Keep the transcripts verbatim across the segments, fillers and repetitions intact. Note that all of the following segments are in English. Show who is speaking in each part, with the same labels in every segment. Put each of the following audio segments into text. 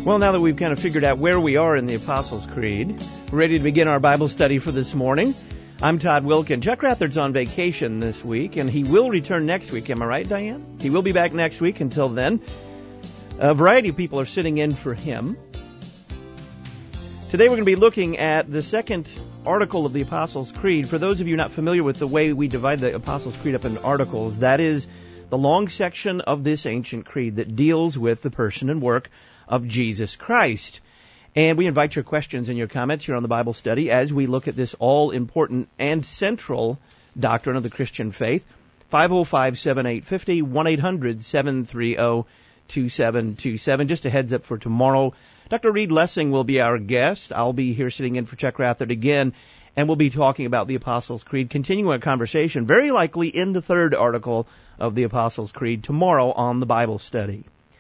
Speaker 1: Well, now that we've kind of figured out where we are in the Apostles' Creed, we're ready to begin our Bible study for this morning. I'm Todd Wilkin. Chuck Rathard's on vacation this week, and he will return next week. Am I right, Diane? He will be back next week. Until then, a variety of people are sitting in for him. Today we're going to be looking at the second article of the Apostles' Creed. For those of you not familiar with the way we divide the Apostles' Creed up into articles, that is the long section of this ancient creed that deals with the person and work of Jesus Christ. And we invite your questions and your comments here on the Bible study as we look at this all-important and central doctrine of the Christian faith. five oh five, seven eight five oh, one eight hundred, seven three oh, two seven two seven. Just a heads up for tomorrow, Doctor Reed Lessing will be our guest. I'll be here sitting in for Chuck Rathard again, and we'll be talking about the Apostles' Creed, continuing a conversation, very likely in the third article of the Apostles' Creed, tomorrow on the Bible study.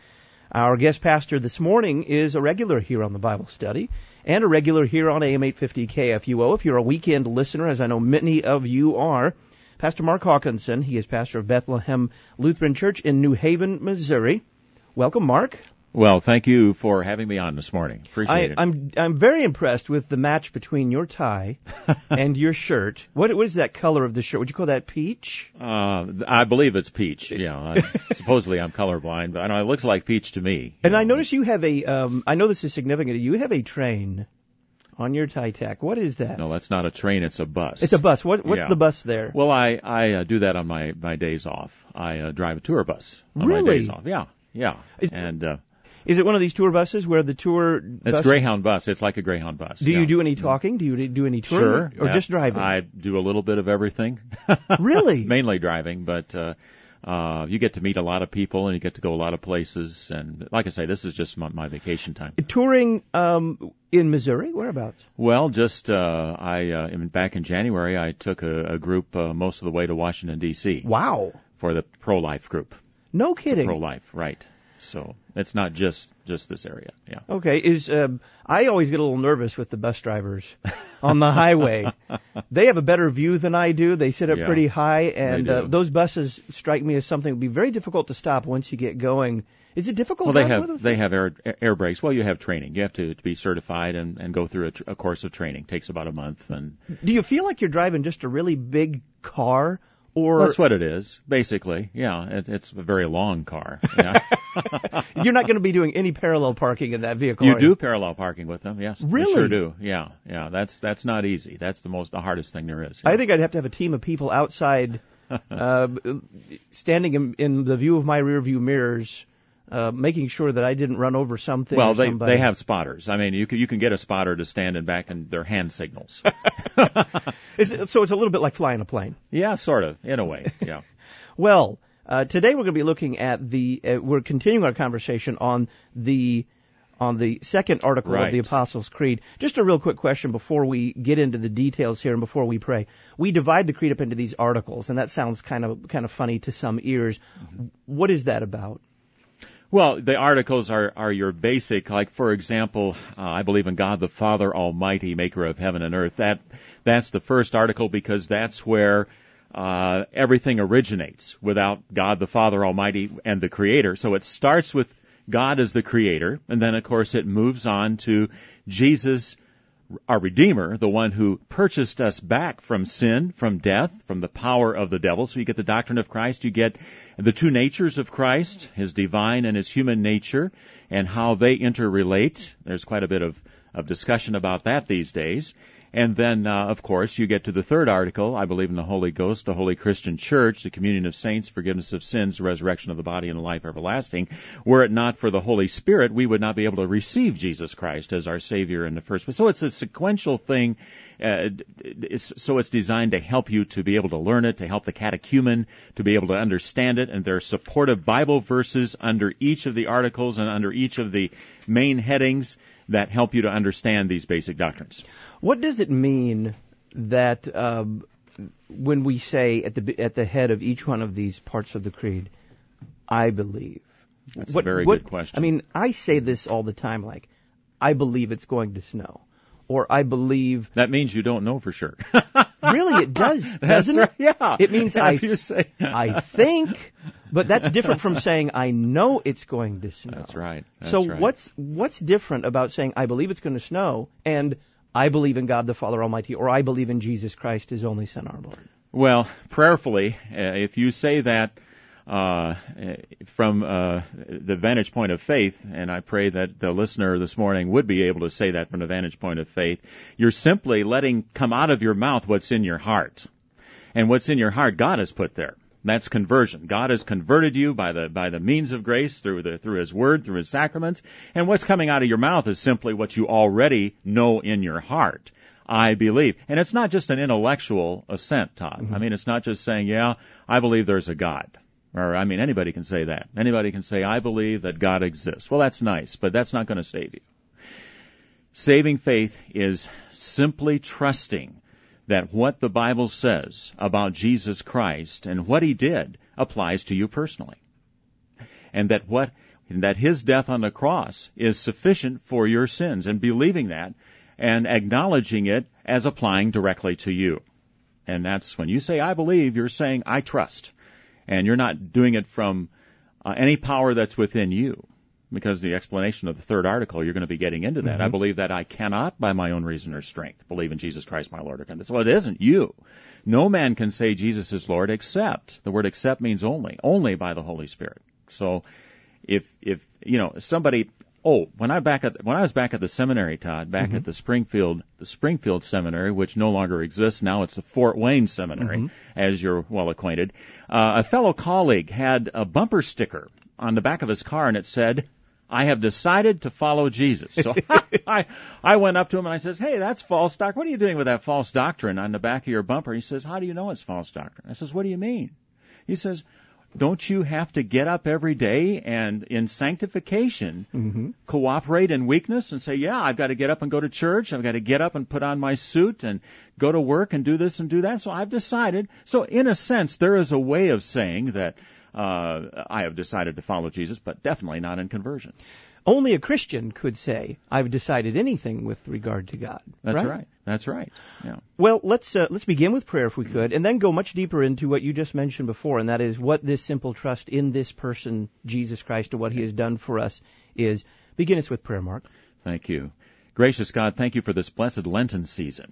Speaker 1: Our guest pastor this morning is a regular here on the Bible study and a regular here on A M eight fifty K F U O. If you're a weekend listener, as I know many of you are, Pastor Mark Hawkinson. He is pastor of Bethlehem Lutheran Church in New Haven, Missouri. Welcome, Mark.
Speaker 2: Well, thank you for having me on this morning. Appreciate
Speaker 1: I,
Speaker 2: it.
Speaker 1: I'm I'm very impressed with the match between your tie and your shirt. What what is that color of the shirt? Would you call that peach?
Speaker 2: Uh, I believe it's peach. Yeah, I, supposedly I'm colorblind, but I know it looks like peach to me.
Speaker 1: And
Speaker 2: know.
Speaker 1: I notice you have a. Um, I know this is significant. You have a train on your tie tack. What is that?
Speaker 2: No, that's not a train. It's a bus.
Speaker 1: It's a bus. What what's
Speaker 2: yeah.
Speaker 1: the bus there?
Speaker 2: Well, I I uh, do that on my my days off. I uh, drive a tour bus on
Speaker 1: really?
Speaker 2: my days off. Yeah, yeah,
Speaker 1: is,
Speaker 2: and. Uh,
Speaker 1: Is it one of these tour buses where the tour...
Speaker 2: It's
Speaker 1: bus...
Speaker 2: Greyhound bus. It's like a Greyhound bus.
Speaker 1: Do
Speaker 2: yeah.
Speaker 1: you do any talking? Do you do any touring?
Speaker 2: Sure.
Speaker 1: Or
Speaker 2: yeah.
Speaker 1: just driving?
Speaker 2: I do a little bit of everything.
Speaker 1: Really?
Speaker 2: Mainly driving, but uh, uh, you get to meet a lot of people and you get to go a lot of places. And like I say, this is just my, my vacation time.
Speaker 1: Touring um, in Missouri? Whereabouts?
Speaker 2: Well, just uh, I uh, in, back in January, I took a, a group uh, most of the way to Washington, D C
Speaker 1: Wow.
Speaker 2: For the pro-life group.
Speaker 1: No kidding.
Speaker 2: Pro-life, right. So it's not just just this area, yeah.
Speaker 1: Okay, is um, I always get a little nervous with the bus drivers on the highway. They have a better view than I do. They sit up
Speaker 2: yeah,
Speaker 1: pretty high, and uh,
Speaker 2: do.
Speaker 1: those buses strike me as something that would be very difficult to stop once you get going. Is it difficult?
Speaker 2: Well, they
Speaker 1: have
Speaker 2: have they have air air brakes. Well, you have training. You have to, to be certified and, and go through a, tr- a course of training. It takes about a month. And
Speaker 1: do you feel like you're driving just a really big car? Or
Speaker 2: that's what it is, basically. Yeah, it, it's a very long car. Yeah.
Speaker 1: You're not going to be doing any parallel parking in that vehicle.
Speaker 2: You
Speaker 1: are
Speaker 2: do
Speaker 1: you?
Speaker 2: parallel parking with them, yes.
Speaker 1: Really?
Speaker 2: You sure do. Yeah, yeah. That's that's not easy. That's the most the hardest thing there is. Yeah.
Speaker 1: I think I'd have to have a team of people outside, uh, standing in, in the view of my rearview mirrors, uh, making sure that I didn't run over something.
Speaker 2: Well,
Speaker 1: or
Speaker 2: they
Speaker 1: somebody.
Speaker 2: they have spotters. I mean, you can you can get a spotter to stand in back and their hand signals.
Speaker 1: Is it, so it's a little bit like flying a plane.
Speaker 2: Yeah, sort of, in a way. Yeah.
Speaker 1: Well, uh, today we're going to be looking at the. Uh, we're continuing our conversation on the on the second article
Speaker 2: right.
Speaker 1: of the Apostles' Creed. Just a real quick question before we get into the details here and before we pray. We divide the creed up into these articles, and that sounds kind of kind of funny to some ears. Mm-hmm. What is that about?
Speaker 2: Well, the articles are, are your basic, like, for example, uh, I believe in God the Father Almighty, maker of heaven and earth. That That's the first article because that's where uh, everything originates, without God the Father Almighty and the Creator. So it starts with God as the Creator, and then, of course, it moves on to Jesus, our Redeemer, the one who purchased us back from sin, from death, from the power of the devil. So you get the doctrine of Christ, you get the two natures of Christ, his divine and his human nature, and how they interrelate. There's quite a bit of, of discussion about that these days. And then, uh, of course, you get to the third article, I believe in the Holy Ghost, the Holy Christian Church, the communion of saints, forgiveness of sins, the resurrection of the body, and the life everlasting. Were it not for the Holy Spirit, we would not be able to receive Jesus Christ as our Savior in the first place. So it's a sequential thing. Uh, it's, so it's designed to help you to be able to learn it, to help the catechumen to be able to understand it. And there are supportive Bible verses under each of the articles and under each of the main headings that help you to understand these basic doctrines.
Speaker 1: What does it mean that um, when we say at the at the head of each one of these parts of the creed, I believe?
Speaker 2: That's
Speaker 1: what,
Speaker 2: a very
Speaker 1: what,
Speaker 2: good question.
Speaker 1: I mean, I say this all the time, like, I believe it's going to snow. Or I believe...
Speaker 2: That means you don't know for sure.
Speaker 1: Really, it does, doesn't
Speaker 2: That's right.
Speaker 1: it?
Speaker 2: Yeah.
Speaker 1: It means
Speaker 2: yeah,
Speaker 1: I,
Speaker 2: you say.
Speaker 1: I think, But that's different from saying, I know it's going to snow.
Speaker 2: That's right. That's
Speaker 1: so
Speaker 2: right.
Speaker 1: what's what's different about saying, I believe it's going to snow, and I believe in God the Father Almighty, or I believe in Jesus Christ, His only Son, our Lord?
Speaker 2: Well, prayerfully, uh, if you say that uh, from uh, the vantage point of faith, and I pray that the listener this morning would be able to say that from the vantage point of faith, you're simply letting come out of your mouth what's in your heart. And what's in your heart, God has put there. That's conversion. God has converted you by the by the means of grace through the through His Word, through His sacraments. And what's coming out of your mouth is simply what you already know in your heart. I believe. And it's not just an intellectual assent, Todd. Mm-hmm. I mean, it's not just saying, yeah, I believe there's a God. Or, I mean, anybody can say that. Anybody can say, I believe that God exists. Well, that's nice, but that's not going to save you. Saving faith is simply trusting that what the Bible says about Jesus Christ and what He did applies to you personally. And that what, that His death on the cross is sufficient for your sins, and believing that and acknowledging it as applying directly to you. And that's when you say, I believe, you're saying, I trust. And you're not doing it from uh, any power that's within you. Because the explanation of the third article, you're going to be getting into that. Mm-hmm. I believe that I cannot, by my own reason or strength, believe in Jesus Christ, my Lord. Well, it isn't you. No man can say Jesus is Lord except, the word except means only, only by the Holy Spirit. So if, if, you know, somebody, oh, when I back at, when I was back at the seminary, Todd, back mm-hmm. at the Springfield, the Springfield Seminary, which no longer exists, now it's the Fort Wayne Seminary, mm-hmm. as you're well acquainted, uh, a fellow colleague had a bumper sticker on the back of his car, and it said, I have decided to follow Jesus. So I, I went up to him and I says, hey, that's false doctrine. What are you doing with that false doctrine on the back of your bumper? He says, how do you know it's false doctrine? I says, what do you mean? He says, don't you have to get up every day and in sanctification mm-hmm. cooperate in weakness and say, yeah, I've got to get up and go to church. I've got to get up and put on my suit and go to work and do this and do that. So I've decided. So in a sense, there is a way of saying that Uh, I have decided to follow Jesus, but definitely not in conversion.
Speaker 1: Only a Christian could say, I've decided anything with regard to God.
Speaker 2: That's
Speaker 1: right.
Speaker 2: right. That's right. Yeah.
Speaker 1: Well, let's uh, let's begin with prayer if we could, and then go much deeper into what you just mentioned before, and that is what this simple trust in this person, Jesus Christ, and what He has done for us is. Begin us with prayer, Mark.
Speaker 2: Thank you. Gracious God, thank you for this blessed Lenten season.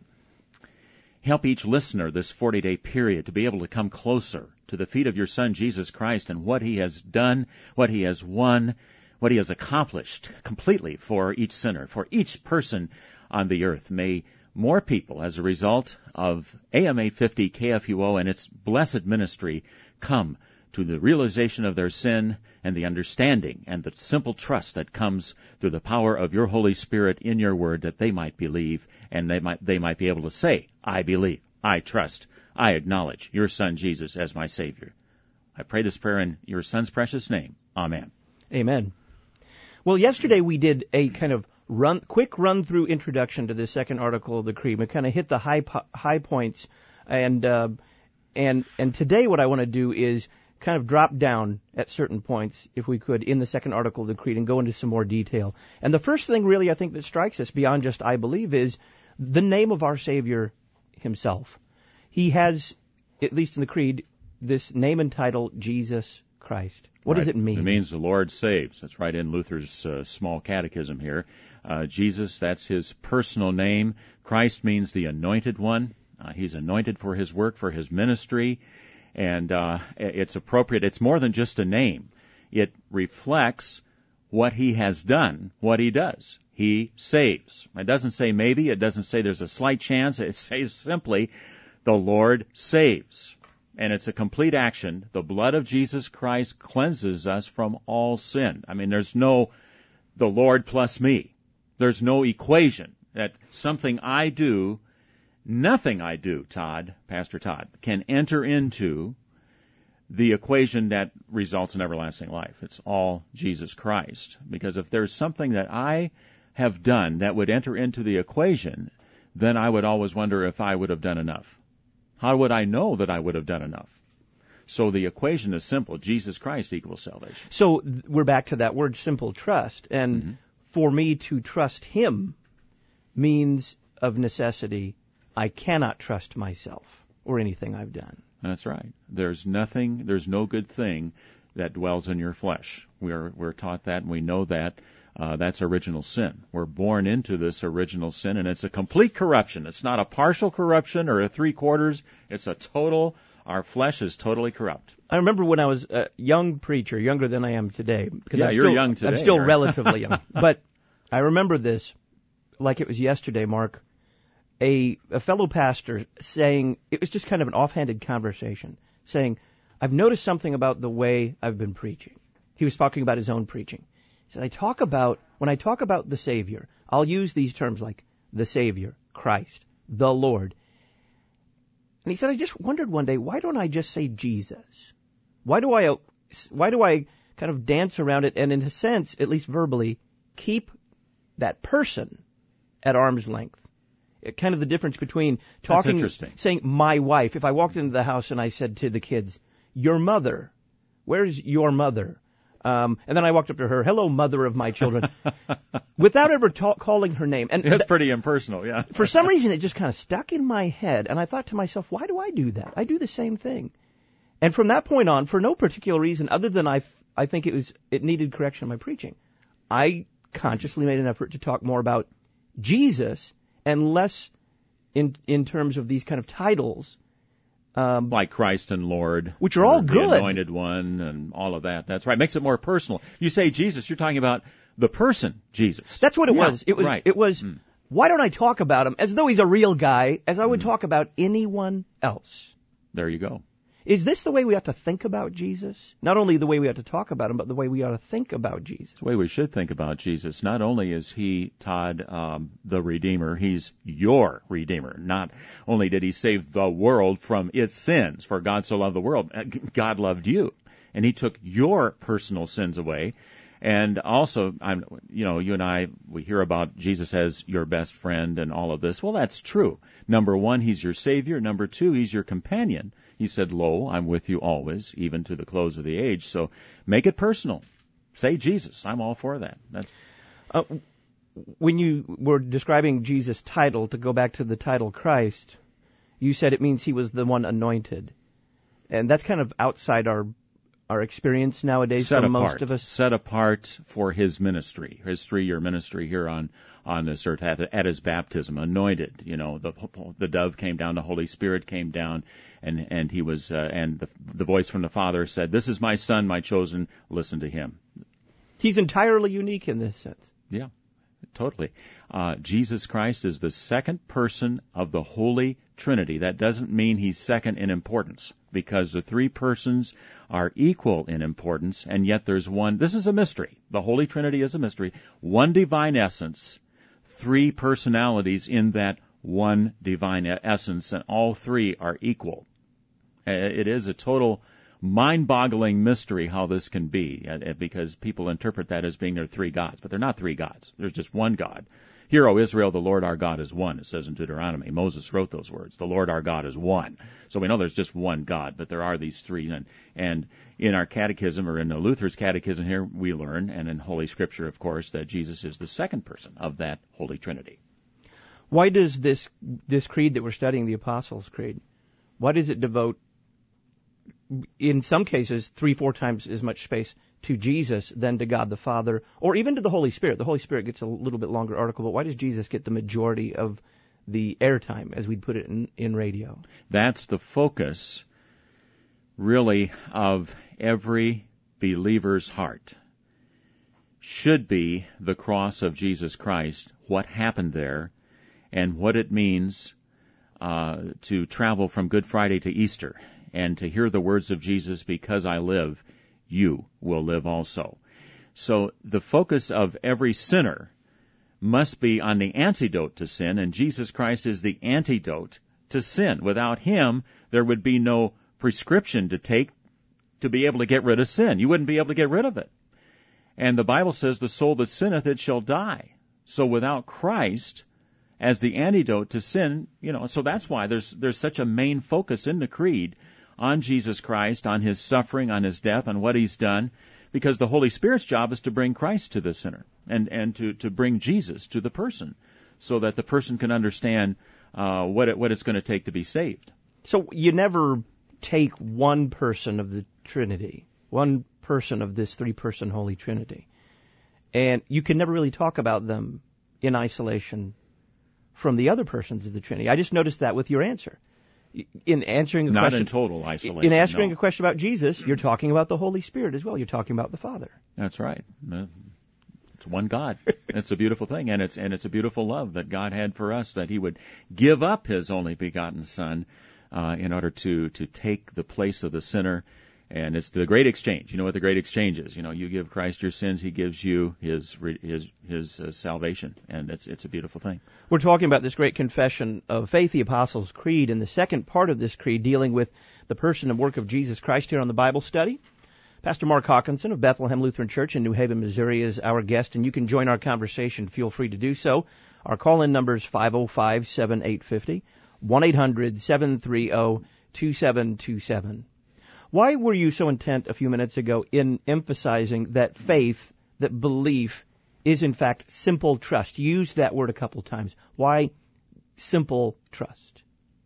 Speaker 2: Help each listener this forty-day period to be able to come closer to the feet of your Son, Jesus Christ, and what He has done, what He has won, what He has accomplished completely for each sinner, for each person on the earth. May more people, as a result of A M eight fifty K F U O and its blessed ministry, come to the realization of their sin and the understanding and the simple trust that comes through the power of your Holy Spirit in your word, that they might believe and they might they might be able to say, I believe, I trust, I acknowledge your Son Jesus as my Savior. I pray this prayer in your Son's precious name. Amen.
Speaker 1: Amen. Well, yesterday we did a kind of run, quick run-through introduction to the second article of the Creed. We kind of hit the high po- high points, and uh, and and today what I want to do is kind of drop down at certain points, if we could, in the second article of the Creed and go into some more detail. And the first thing really I think that strikes us beyond just I believe is the name of our Savior Himself. He has, at least in the Creed, this name and title, Jesus Christ. What right. does it mean?
Speaker 2: It means the Lord saves. That's right in Luther's uh, small catechism here. Uh, Jesus, that's His personal name. Christ means the anointed one. Uh, he's anointed for His work, for His ministry. And uh, it's appropriate. It's more than just a name. It reflects what He has done, what He does. He saves. It doesn't say maybe. It doesn't say there's a slight chance. It says simply, the Lord saves. And it's a complete action. The blood of Jesus Christ cleanses us from all sin. I mean, there's no the Lord plus me. There's no equation that something I do, nothing I do, Todd, Pastor Todd, can enter into the equation that results in everlasting life. It's all Jesus Christ. Because if there's something that I have done that would enter into the equation, then I would always wonder if I would have done enough. How would I know that I would have done enough? So the equation is simple. Jesus Christ equals salvation.
Speaker 1: So th- we're back to that word simple trust. And mm-hmm. for me to trust Him means of necessity I cannot trust myself or anything I've done.
Speaker 2: That's right. There's nothing, there's no good thing that dwells in your flesh. We're we're taught that, and we know that. Uh, that's original sin. We're born into this original sin, and it's a complete corruption. It's not a partial corruption or a three quarters. It's a total. Our flesh is totally corrupt.
Speaker 1: I remember when I was a young preacher, younger than I am today. Because
Speaker 2: yeah,
Speaker 1: I'm
Speaker 2: you're
Speaker 1: still,
Speaker 2: young today.
Speaker 1: I'm still
Speaker 2: right?
Speaker 1: relatively young. But I remember this like it was yesterday, Mark. A, a fellow pastor saying, it was just kind of an offhanded conversation, saying, I've noticed something about the way I've been preaching. He was talking about his own preaching. He said, I talk about, when I talk about the Savior, I'll use these terms like the Savior, Christ, the Lord. And he said, I just wondered one day, why don't I just say Jesus? Why do I, why do I kind of dance around it and in a sense, at least verbally, keep that person at arm's length? It, kind of the difference between talking, saying my wife. If I walked into the house and I said to the kids, your mother, where's your mother? Um, and then I walked up to her, hello, mother of my children, without ever ta- calling her name. And
Speaker 2: it's
Speaker 1: th-
Speaker 2: pretty impersonal, yeah.
Speaker 1: For some reason, it just kind of stuck in my head, and I thought to myself, why do I do that? I do the same thing. And from that point on, for no particular reason other than I, f- I think it was it needed correction in my preaching, I consciously made an effort to talk more about Jesus and less in in terms of these kind of titles.
Speaker 2: Um, like Christ and Lord.
Speaker 1: Which are all
Speaker 2: the
Speaker 1: good.
Speaker 2: The Anointed One and all of that. That's right. Makes it more personal. You say Jesus, you're talking about the person, Jesus.
Speaker 1: That's what it
Speaker 2: yeah,
Speaker 1: was. It was,
Speaker 2: right.
Speaker 1: it was mm. Why don't I talk about him as though he's a real guy, as I would mm. talk about anyone else?
Speaker 2: There you go.
Speaker 1: Is this the way we ought to think about Jesus? Not only the way we ought to talk about him, but the way we ought to think about Jesus.
Speaker 2: The way we should think about Jesus. Not only is he, Todd, um, the Redeemer, he's your Redeemer. Not only did he save the world from its sins, for God so loved the world, God loved you. And he took your personal sins away. And also, I'm, you know, you and I, we hear about Jesus as your best friend and all of this. Well, that's true. Number one, he's your Savior. Number two, he's your companion. He said, lo, I'm with you always, even to the close of the age. So make it personal. Say Jesus. I'm all for that. That's...
Speaker 1: Uh, when you were describing Jesus' title, to go back to the title Christ, you said it means he was the one anointed. And that's kind of outside our our experience nowadays
Speaker 2: set
Speaker 1: for
Speaker 2: apart,
Speaker 1: most of us.
Speaker 2: Set apart for his ministry, his three-year ministry here on, on this earth at, at his baptism, anointed. You know, the the dove came down, the Holy Spirit came down, and and he was uh, and the the voice from the Father said, "This is my Son, my chosen. Listen to him."
Speaker 1: He's entirely unique in this sense.
Speaker 2: Yeah, totally. Uh, Jesus Christ is the second person of the Holy Trinity. That doesn't mean he's second in importance, because the three persons are equal in importance, and yet there's one. This is a mystery. The Holy Trinity is a mystery. One divine essence, three personalities in that one divine essence, and all three are equal. It is a total mind-boggling mystery how this can be, because people interpret that as being there are three gods, but they're not three gods. There's just one God. Hear, O Israel, the Lord our God is one, it says in Deuteronomy. Moses wrote those words. The Lord our God is one. So we know there's just one God, but there are these three. And, and in our catechism, or in the Luther's catechism here, we learn, and in Holy Scripture, of course, that Jesus is the second person of that Holy Trinity.
Speaker 1: Why does this this creed that we're studying, the Apostles' Creed, why does it devote, in some cases, three, four times as much space to Jesus than to God the Father, or even to the Holy Spirit? The Holy Spirit gets a little bit longer article, but why does Jesus get the majority of the airtime, as we'd put it in, in radio?
Speaker 2: That's the focus, really, of every believer's heart. Should be the cross of Jesus Christ, what happened there, and what it means uh, to travel from Good Friday to Easter, and to hear the words of Jesus, because I live, you will live also. So the focus of every sinner must be on the antidote to sin, and Jesus Christ is the antidote to sin. Without him, there would be no prescription to take to be able to get rid of sin. You wouldn't be able to get rid of it. And the Bible says, the soul that sinneth, it shall die. So without Christ as the antidote to sin, you know, so that's why there's there's such a main focus in the creed on Jesus Christ, on his suffering, on his death, on what he's done, because the Holy Spirit's job is to bring Christ to the sinner, and, and to, to bring Jesus to the person, so that the person can understand uh, what it, what it's going to take to be saved.
Speaker 1: So you never take one person of the Trinity, one person of this three-person Holy Trinity. And you can never really talk about them in isolation from the other persons of the Trinity. I just noticed that with your answer. In answering a
Speaker 2: Not
Speaker 1: question,
Speaker 2: in total isolation.
Speaker 1: In answering
Speaker 2: no.
Speaker 1: a question about Jesus, you're talking about the Holy Spirit as well. You're talking about the Father.
Speaker 2: That's right. It's one God. It's a beautiful thing, and it's and it's a beautiful love that God had for us, that He would give up His only begotten Son uh, in order to to take the place of the sinner. And it's the great exchange. You know what the great exchange is? You know, you give Christ your sins, He gives you His His His uh, salvation, and it's it's a beautiful thing.
Speaker 1: We're talking about this great confession of faith, the Apostles' Creed, and the second part of this creed dealing with the person and work of Jesus Christ here on the Bible Study. Pastor Mark Hawkinson of Bethlehem Lutheran Church in New Haven, Missouri is our guest, and you can join our conversation. Feel free to do so. Our call-in number is five oh five, seven eight five oh, one eight hundred, seven three zero, two seven two seven. Why were you so intent a few minutes ago in emphasizing that faith, that belief, is in fact simple trust? You used that word a couple times. Why simple trust?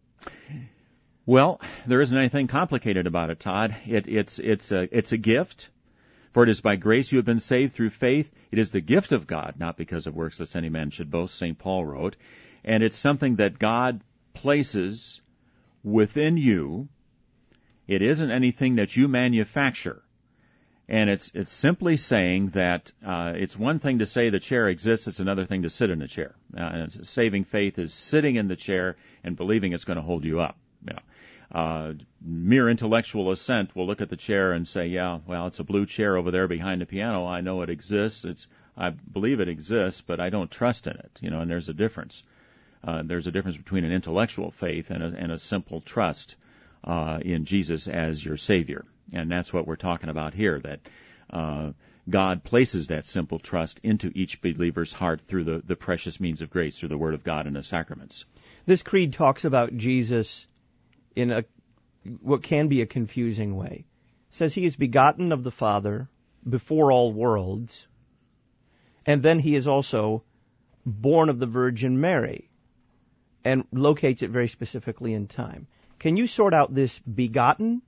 Speaker 2: Well, there isn't anything complicated about it, Todd. It, it's it's a it's a gift. For it is by grace you have been saved through faith. It is the gift of God, not because of works, lest any man should boast, Saint Paul wrote. And it's something that God places within you. It isn't anything that you manufacture. And it's it's simply saying that uh, it's one thing to say the chair exists, it's another thing to sit in the chair. Uh, and saving faith is sitting in the chair and believing it's going to hold you up. You know, uh, mere intellectual assent will look at the chair and say, yeah, well, it's a blue chair over there behind the piano. I know it exists. It's I believe it exists, but I don't trust in it. You know, and there's a difference. Uh, there's a difference between an intellectual faith and a, and a simple trust Uh, in Jesus as your Savior. And that's what we're talking about here, that uh, God places that simple trust into each believer's heart through the, the precious means of grace, through the Word of God and the sacraments.
Speaker 1: This creed talks about Jesus in a what can be a confusing way. It says He is begotten of the Father before all worlds, and then He is also born of the Virgin Mary, and locates it very specifically in time. Can you sort out this begotten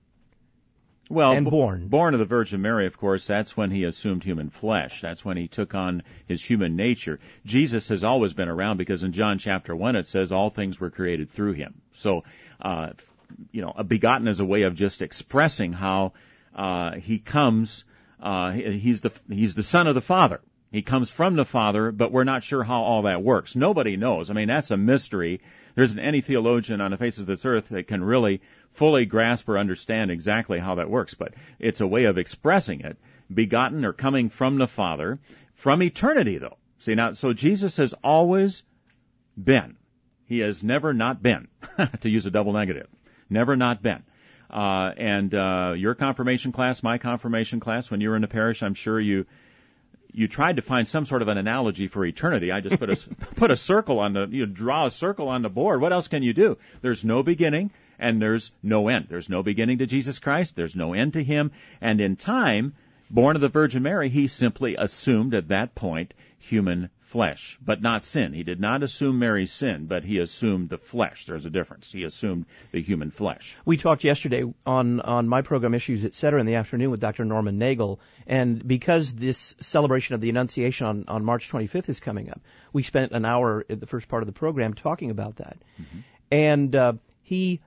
Speaker 2: well,
Speaker 1: and born?
Speaker 2: Born of the Virgin Mary, of course, that's when He assumed human flesh. That's when He took on His human nature. Jesus has always been around because in John chapter one it says all things were created through Him. So, uh, you know, a begotten is a way of just expressing how uh, He comes, uh, he's the He's the Son of the Father. He comes from the Father, but we're not sure how all that works. Nobody knows. I mean, that's a mystery. There isn't any theologian on the face of this earth that can really fully grasp or understand exactly how that works. But it's a way of expressing it. Begotten or coming from the Father, from eternity, though. See, now, so Jesus has always been. He has never not been, to use a double negative. Never not been. Uh, and uh, your confirmation class, my confirmation class, when you were in the parish, I'm sure you... You tried to find some sort of an analogy for eternity. I just put a put a circle on the you draw a circle on the board. What else can you do? There's no beginning and there's no end. There's no beginning to Jesus Christ. There's no end to Him. And in time, born of the Virgin Mary, He simply assumed at that point human flesh, but not sin. He did not assume Mary's sin, but He assumed the flesh. There's a difference. He assumed the human flesh.
Speaker 1: We talked yesterday on, on my program, Issues, et cetera, in the afternoon with Doctor Norman Nagel, and because this celebration of the Annunciation on, on March twenty-fifth is coming up, we spent an hour at the first part of the program talking about that. Mm-hmm. And uh, he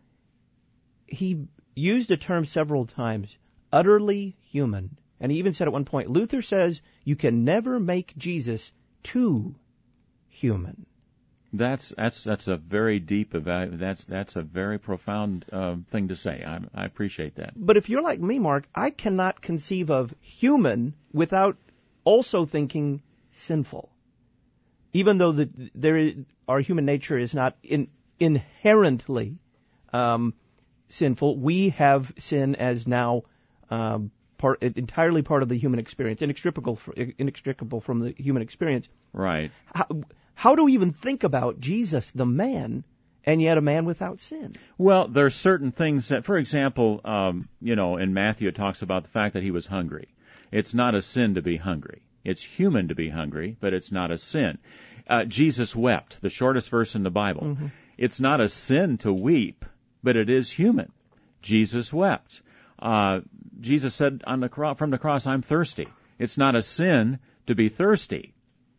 Speaker 1: he used a term several times, utterly human. And he even said at one point, Luther says you can never make Jesus too human.
Speaker 2: That's that's that's a very deep evalu- that's that's a very profound uh, thing to say. I, I appreciate that.
Speaker 1: But if you're like me, Mark, I cannot conceive of human without also thinking sinful. Even though the, there is, our human nature is not in, inherently um, sinful, we have sin as now um, part entirely part of the human experience, inextricable inextricable from the human experience.
Speaker 2: Right.
Speaker 1: How, how do we even think about Jesus, the man, and yet a man without sin?
Speaker 2: Well, there are certain things that, for example, um, you know, in Matthew it talks about the fact that He was hungry. It's not a sin to be hungry. It's human to be hungry, but it's not a sin. Uh, Jesus wept, the shortest verse in the Bible. Mm-hmm. It's not a sin to weep, but it is human. Jesus wept. Uh, Jesus said on the cro- from the cross, I'm thirsty. It's not a sin to be thirsty.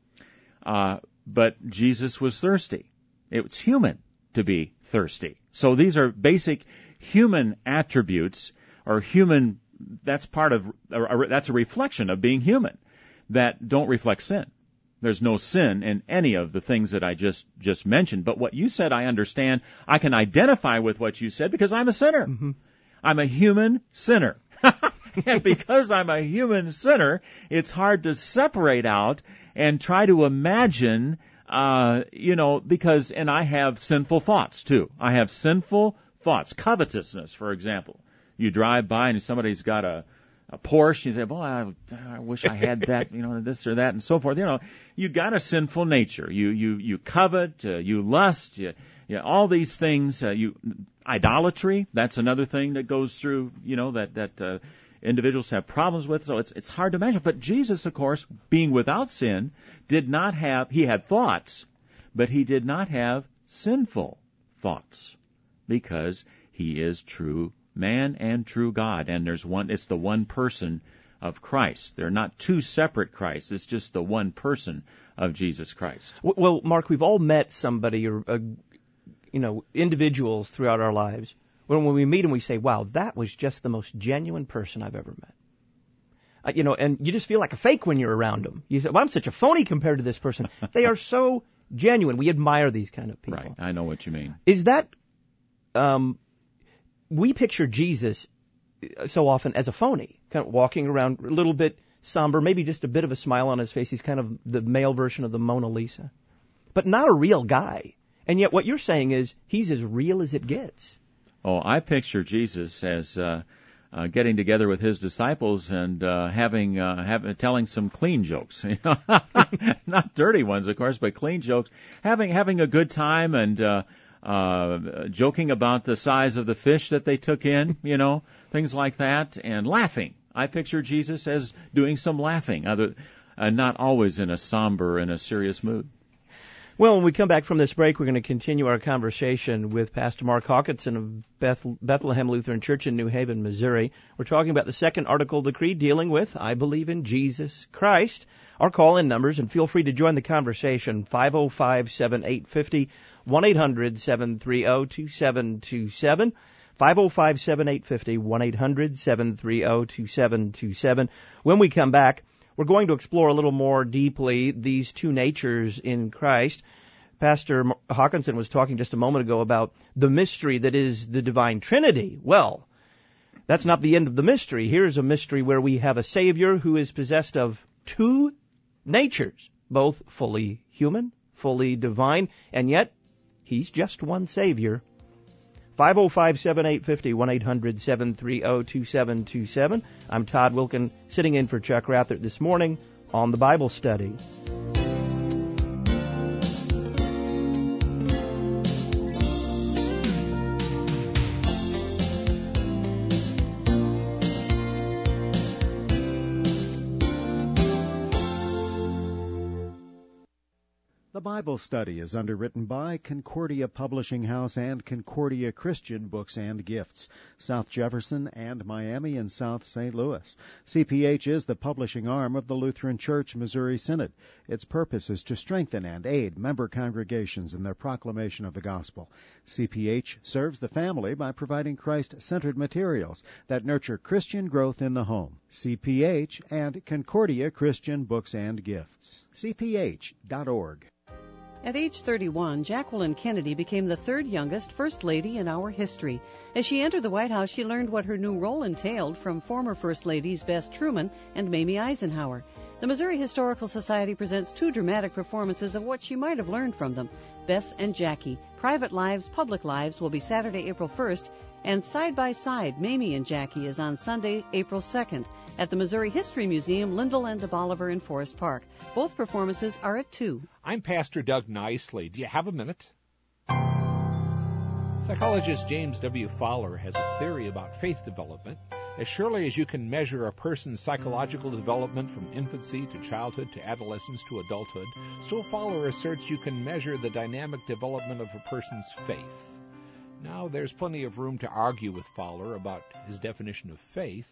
Speaker 2: Uh, but Jesus was thirsty. It's human to be thirsty. So these are basic human attributes, or human, that's part of, or that's a reflection of being human, that don't reflect sin. There's no sin in any of the things that I just, just mentioned. But what you said, I understand. I can identify with what you said because I'm a sinner.
Speaker 1: Mm-hmm.
Speaker 2: I'm a human sinner. And because I'm a human sinner, it's hard to separate out and try to imagine, uh, you know, because, and I have sinful thoughts too. I have sinful thoughts. Covetousness, for example. You drive by and somebody's got a, a Porsche, you say, well, I, I wish I had that, you know, this or that and so forth. You know, you got a sinful nature. You, you, you covet, uh, you lust, you, you, all these things, uh, you, idolatry, that's another thing that goes through, you know, that, that, uh, individuals have problems with. So it's, it's hard to imagine. But Jesus, of course, being without sin, did not have, he had thoughts, but he did not have sinful thoughts because he is true man and true God. And there's one, it's the one person of Christ. They're not two separate Christs. It's just the one person of Jesus Christ.
Speaker 1: Well, Mark, we've all met somebody or, uh, you know, individuals throughout our lives. When, when we meet them, we say, wow, that was just the most genuine person I've ever met. Uh, you know, and you just feel like a fake when you're around them. You say, well, I'm such a phony compared to this person. They are so genuine. We admire these kind of people.
Speaker 2: Right. I know what you mean.
Speaker 1: Is that, um, we picture Jesus so often as a phony, kind of walking around a little bit somber, maybe just a bit of a smile on his face. He's kind of the male version of the Mona Lisa, but not a real guy. And yet what you're saying is he's as real as it gets.
Speaker 2: Oh, I picture Jesus as uh, uh, getting together with his disciples and uh, having, uh, having, telling some clean jokes, you know? Not dirty ones, of course, but clean jokes. Having having a good time and uh, uh, joking about the size of the fish that they took in, you know, things like that, and laughing. I picture Jesus as doing some laughing, other, uh, not always in a somber and a serious mood.
Speaker 1: Well, when we come back from this break, we're going to continue our conversation with Pastor Mark Hawkinson of Beth- Bethlehem Lutheran Church in New Haven, Missouri. We're talking about the second article of the Creed dealing with, I believe in Jesus Christ. Our call-in numbers, and feel free to join the conversation, five oh five, seven eight five oh, one eight hundred, seven three oh, two seven two seven, five oh five, seven eight five oh, one eight hundred, seven three oh, two seven two seven. When we come back, we're going to explore a little more deeply these two natures in Christ. Pastor Hawkinson was talking just a moment ago about the mystery that is the divine Trinity. Well, that's not the end of the mystery. Here's a mystery where we have a Savior who is possessed of two natures, both fully human, fully divine, and yet he's just one Savior. five oh five, seven eight five oh, one eight hundred, seven three oh, two seven two seven. I'm Todd Wilkin, sitting in for Chuck Rathert this morning on the Bible Study.
Speaker 3: The Bible Study is underwritten by Concordia Publishing House and Concordia Christian Books and Gifts, South Jefferson and Miami and South Saint Louis. C P H is the publishing arm of the Lutheran Church Missouri Synod. Its purpose is to strengthen and aid member congregations in their proclamation of the gospel. C P H serves the family by providing Christ-centered materials that nurture Christian growth in the home. C P H and Concordia Christian Books and Gifts. C P H dot org.
Speaker 4: At age thirty-one, Jacqueline Kennedy became the third youngest First Lady in our history. As she entered the White House, she learned what her new role entailed from former First Ladies Bess Truman and Mamie Eisenhower. The Missouri Historical Society presents two dramatic performances of what she might have learned from them. Bess and Jackie, Private Lives, Public Lives, will be Saturday, April first, and Side by Side, Mamie and Jackie, is on Sunday, April second, at the Missouri History Museum, Lyndall and DeBoliver in Forest Park. Both performances are at two.
Speaker 5: I'm Pastor Doug Nicely. Do you have a minute? Psychologist James W. Fowler has a theory about faith development. As surely as you can measure a person's psychological development from infancy to childhood to adolescence to adulthood, so Fowler asserts you can measure the dynamic development of a person's faith. Now, there's plenty of room to argue with Fowler about his definition of faith,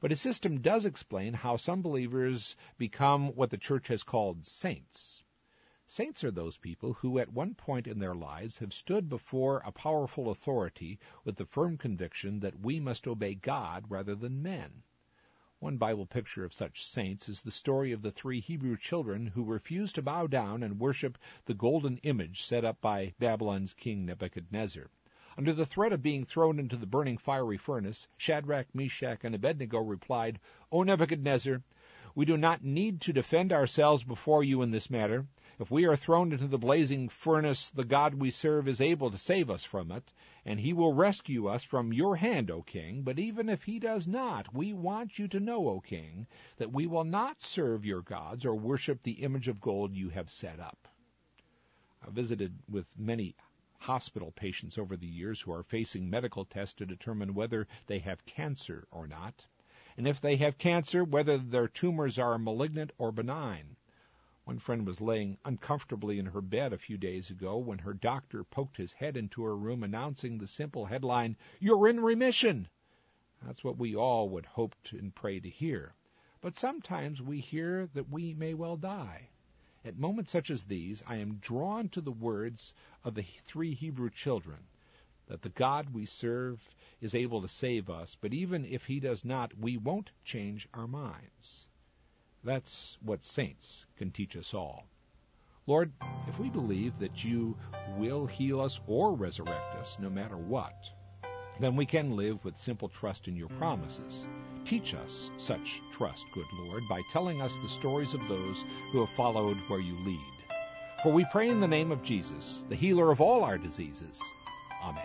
Speaker 5: But his system does explain how some believers become what the church has called saints. Saints are those people who at one point in their lives have stood before a powerful authority with the firm conviction that we must obey God rather than men. One Bible picture of such saints is the story of the three Hebrew children who refused to bow down and worship the golden image set up by Babylon's king Nebuchadnezzar. Under the threat of being thrown into the burning fiery furnace, Shadrach, Meshach, and Abednego replied, "O Nebuchadnezzar, we do not need to defend ourselves before you in this matter. If we are thrown into the blazing furnace, the God we serve is able to save us from it, and he will rescue us from your hand, O king. But even if he does not, we want you to know, O king, that we will not serve your gods or worship the image of gold you have set up." I visited with many hospital patients over the years who are facing medical tests to determine whether they have cancer or not, and if they have cancer, whether their tumors are malignant or benign. One friend was laying uncomfortably in her bed a few days ago when her doctor poked his head into her room announcing the simple headline, "You're in remission." That's what we all would hope to and pray to hear. But sometimes we hear that we may well die. At moments such as these, I am drawn to the words of the three Hebrew children, that the God we serve is able to save us, but even if he does not, we won't change our minds. That's what saints can teach us all. Lord, if we believe that you will heal us or resurrect us, no matter what, then we can live with simple trust in your promises. Teach us such trust, good Lord, by telling us the stories of those who have followed where you lead. For we pray in the name of Jesus, the healer of all our diseases. Amen.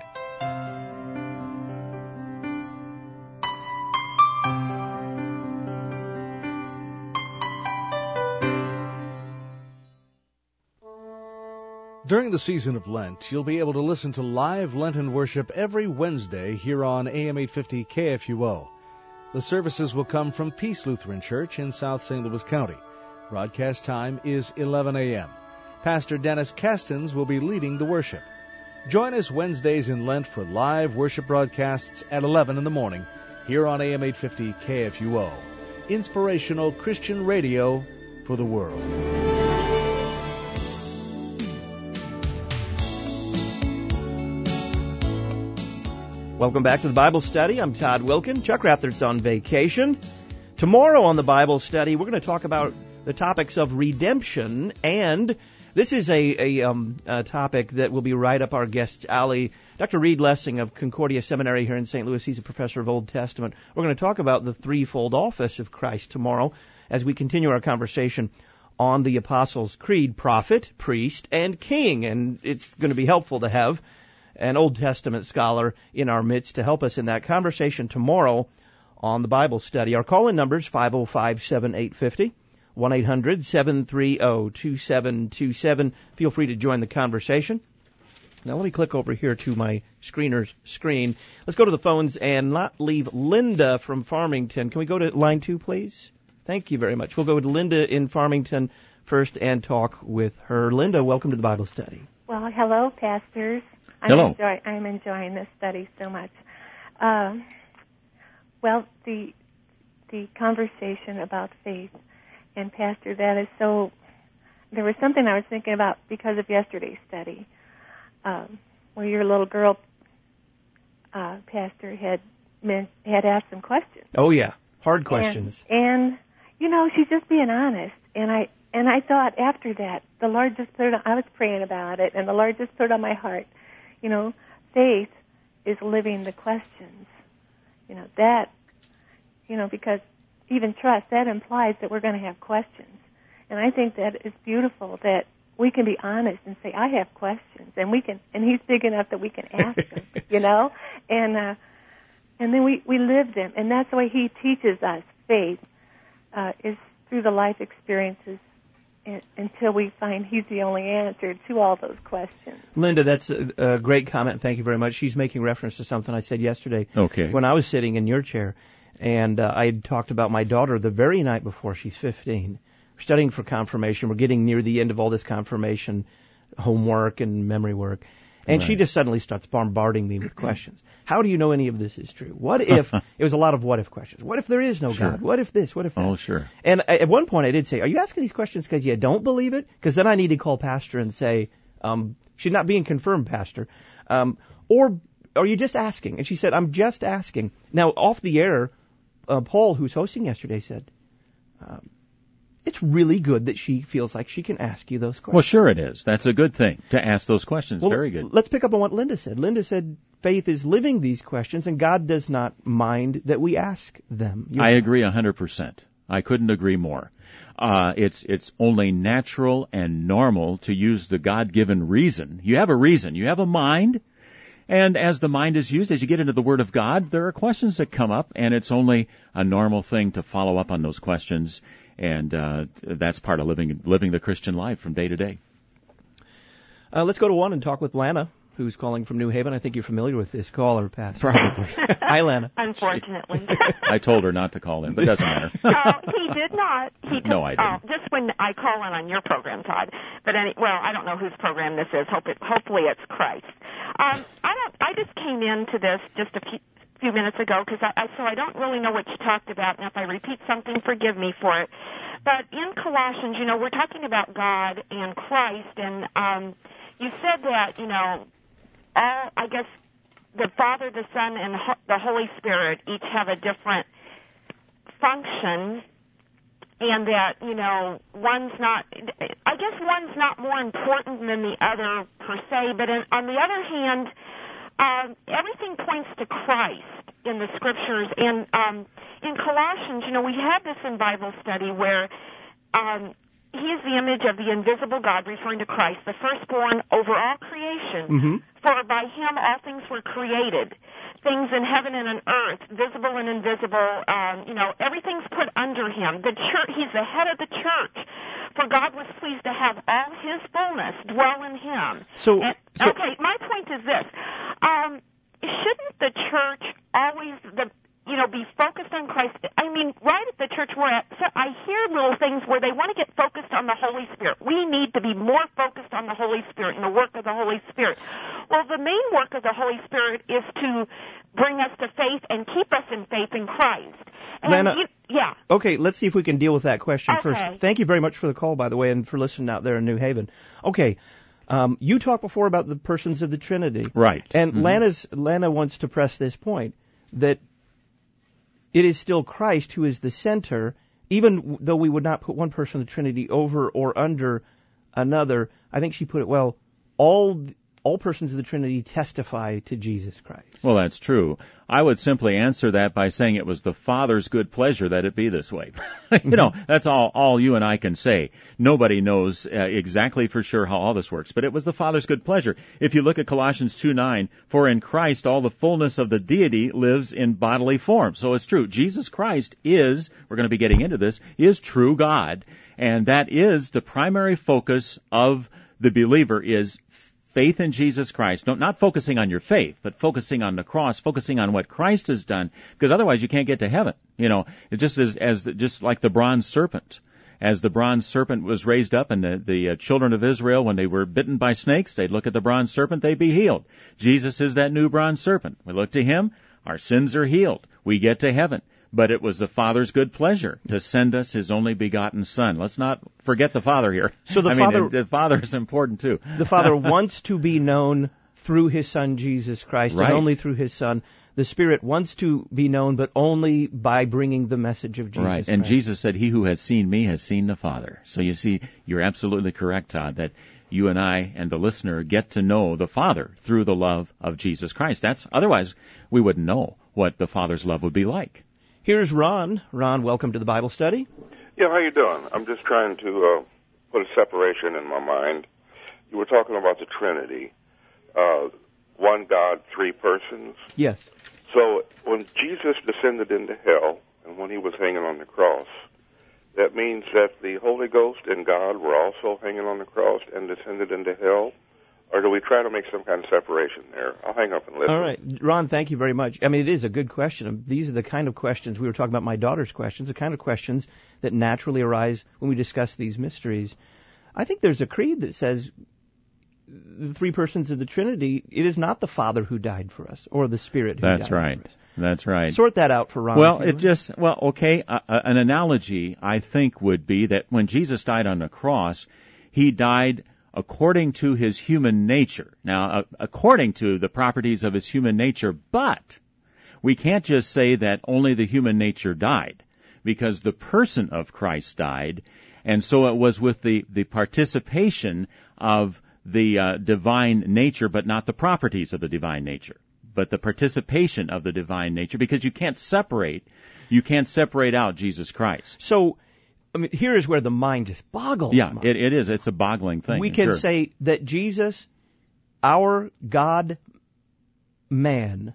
Speaker 6: During the season of Lent, you'll be able to listen to live Lenten worship every Wednesday here on A M eight fifty K F U O. The services will come from Peace Lutheran Church in South Saint Louis County. Broadcast time is eleven a.m. Pastor Dennis Castens will be leading the worship. Join us Wednesdays in Lent for live worship broadcasts at eleven in the morning here on A M eight fifty K F U O. Inspirational Christian radio for the world.
Speaker 1: Welcome back to the Bible Study. I'm Todd Wilkin. Chuck Rathard's on vacation. Tomorrow on the Bible Study, we're going to talk about the topics of redemption, and this is a, a, um, a topic that will be right up our guest's alley. Doctor Reed Lessing of Concordia Seminary here in Saint Louis, he's a professor of Old Testament. We're going to talk about the threefold office of Christ tomorrow as we continue our conversation on the Apostles' Creed, prophet, priest, and king, and it's going to be helpful to have an Old Testament scholar in our midst to help us in that conversation tomorrow on the Bible Study. Our call-in number is five oh five, seven eight five oh, one eight hundred, seven three zero, two seven two seven. Feel free to join the conversation. Now let me click over here to my screener's screen. Let's go to the phones and not leave Linda from Farmington. Can we go to line two, please? Thank you very much. We'll go to Linda in Farmington first and talk with her. Linda, welcome to the Bible Study.
Speaker 7: Well, hello, pastors. I'm
Speaker 2: Hello.
Speaker 7: Enjoy, I'm enjoying this study so much. Um, well, the the conversation about faith, and Pastor, that is so. There was something I was thinking about because of yesterday's study, um, where your little girl, uh, Pastor, had meant, had asked some questions.
Speaker 1: Oh yeah, hard questions.
Speaker 7: And, and you know, she's just being honest, and I and I thought after that, the Lord just put it. I was praying about it, and the Lord just put it on my heart. You know, faith is living the questions. You know, that, you know, because even trust, that implies that we're going to have questions. And I think that is beautiful that we can be honest and say, I have questions. And we can, and he's big enough that we can ask him, you know? And, uh, and then we, we live them. And that's the way he teaches us faith, uh, is through the life experiences until we find he's the only answer to all those questions.
Speaker 1: Linda, that's a, a great comment. Thank you very much. She's making reference to something I said yesterday
Speaker 2: Okay.
Speaker 1: when I was sitting in your chair. And uh, I had talked about my daughter the very night before. She's fifteen. We're studying for confirmation. We're getting near the end of all this confirmation homework and memory work. And
Speaker 2: Right.
Speaker 1: she just suddenly starts bombarding me with questions. How do you know any of this is true? What if, it was a lot of what if questions. What if there is no
Speaker 2: Sure.
Speaker 1: God? What if this? What if that?
Speaker 2: Oh, sure.
Speaker 1: And I- at one point I did say, are you asking these questions because you don't believe it? Because then I need to call pastor and say, um, she's not being confirmed, pastor. Um, or are you just asking? And she said, I'm just asking. Now, off the air, uh, Paul, who's hosting yesterday, said, um, it's really good that she feels like she can ask you those questions.
Speaker 2: Well, sure it is. That's a good thing to ask those questions.
Speaker 1: Well,
Speaker 2: Very good.
Speaker 1: Let's pick up on what Linda said. Linda said faith is living these questions, and God does not mind that we ask them. You
Speaker 2: I agree a hundred percent. I couldn't agree more. Uh, it's it's only natural and normal to use the God-given reason. You have a reason. You have a mind. And as the mind is used, as you get into the Word of God, there are questions that come up, and it's only a normal thing to follow up on those questions. And uh, that's part of living living the Christian life from day to day.
Speaker 1: Uh, let's go to one and talk with Lana, who's calling from New Haven. I think you're familiar with this caller, Pat.
Speaker 2: Probably.
Speaker 1: Hi, Lana.
Speaker 8: Unfortunately.
Speaker 2: I told her not to call in, but it doesn't matter.
Speaker 8: uh, he did not. He did,
Speaker 2: No, I didn't.
Speaker 8: Uh, just when I call in on your program, Todd. But any, well, I don't know whose program this is. Hope it, hopefully it's Christ. Um, I don't. I just came into this just a few, few minutes ago because I, I so I don't really know what you talked about. And if I repeat something, forgive me for it. But in Colossians, you know, we're talking about God and Christ, and um, you said that, you know, all, I guess, the Father, the Son, and the Holy Spirit each have a different function, and that, you know, one's not, I guess one's not more important than the other per se, but in, on the other hand, um, everything points to Christ in the Scriptures, and um, in Colossians, you know, we had this in Bible study where um, He is the image of the invisible God, referring to Christ, the firstborn over all creation.
Speaker 1: Mm-hmm.
Speaker 8: For by Him all things were created, things in heaven and on earth, visible and invisible. Um, you know, everything's put under Him. The church, He's the head of the church. For God was pleased to have all His fullness dwell in Him.
Speaker 1: So,
Speaker 8: and,
Speaker 1: so
Speaker 8: okay, my point is this: um, shouldn't the church always the you know, be focused on Christ? I mean, right at the church we're at, so I hear little things where they want to get focused on the Holy Spirit. We need to be more focused on the Holy Spirit and the work of the Holy Spirit. Well, the main work of the Holy Spirit is to bring us to faith and keep us in faith in Christ. And
Speaker 1: Lana,
Speaker 8: you, yeah.
Speaker 1: Okay, let's see if we can deal with that question
Speaker 8: Okay.
Speaker 1: first. Thank you very much for the call, by the way, and for listening out there in New Haven. Okay, um, you talked before about the persons of the Trinity.
Speaker 2: Right.
Speaker 1: And
Speaker 2: Mm-hmm.
Speaker 1: Lana's, Lana wants to press this point, that it is still Christ who is the center, even though we would not put one person of the Trinity over or under another. I think she put it well, all all persons of the Trinity testify to Jesus Christ.
Speaker 2: Well, that's true. I would simply answer that by saying it was the Father's good pleasure that it be this way. you know, that's all, all you and I can say. Nobody knows uh, exactly for sure how all this works, but it was the Father's good pleasure. If you look at Colossians two nine, for in Christ all the fullness of the deity lives in bodily form. So it's true. Jesus Christ is, we're going to be getting into this, is true God, and that is the primary focus of the believer, is faith in Jesus Christ. No, not focusing on your faith, but focusing on the cross, focusing on what Christ has done, because otherwise you can't get to heaven. You know, it just is as the, just like the bronze serpent. As the bronze serpent was raised up, and the, the uh, children of Israel, when they were bitten by snakes, they'd look at the bronze serpent, they'd be healed. Jesus is that new bronze serpent. We look to Him, our sins are healed. We get to heaven. But it was the Father's good pleasure to send us His only begotten Son. Let's not forget the Father here.
Speaker 1: So the
Speaker 2: I
Speaker 1: Father,
Speaker 2: mean, the, the Father is important too.
Speaker 1: The Father wants to be known through His Son Jesus Christ,
Speaker 2: Right.
Speaker 1: and only through His Son. The Spirit wants to be known, but only by bringing the message of Jesus
Speaker 2: Right,
Speaker 1: Christ.
Speaker 2: and Jesus said, "He who has seen me has seen the Father." So you see, you're absolutely correct, Todd, that you and I and the listener get to know the Father through the love of Jesus Christ. That's otherwise we wouldn't know what the Father's love would be like.
Speaker 1: Here's Ron. Ron, welcome to the Bible study.
Speaker 9: Yeah, how you doing? I'm just trying to uh, put a separation in my mind. You were talking about the Trinity, uh, one God, three persons.
Speaker 1: Yes.
Speaker 9: So when Jesus descended into hell and when He was hanging on the cross, that means that the Holy Ghost and God were also hanging on the cross and descended into hell? Or do we try to make some kind of separation there? I'll hang up and listen.
Speaker 1: All right. Ron, thank you very much. I mean, it is a good question. These are the kind of questions, we were talking about my daughter's questions, the kind of questions that naturally arise when we discuss these mysteries. I think there's a creed that says the three persons of the Trinity, it is not the Father who died for us, or the Spirit who
Speaker 2: That's
Speaker 1: died
Speaker 2: right.
Speaker 1: for us.
Speaker 2: That's right.
Speaker 1: Sort that out for Ron.
Speaker 2: Well, it just, well, okay, uh, an analogy, I think, would be that when Jesus died on the cross, he died according to his human nature. Now, uh, according to the properties of his human nature, but we can't just say that only the human nature died, because the person of Christ died, and so it was with the, the participation of the uh, divine nature, but not the properties of the divine nature, but the participation of the divine nature, because you can't separate, you can't separate out Jesus Christ.
Speaker 1: So, I mean, here is where the mind just boggles.
Speaker 2: Yeah,
Speaker 1: Mark.
Speaker 2: it, it is. It's a boggling thing.
Speaker 1: We can
Speaker 2: sure.
Speaker 1: say that Jesus, our God man,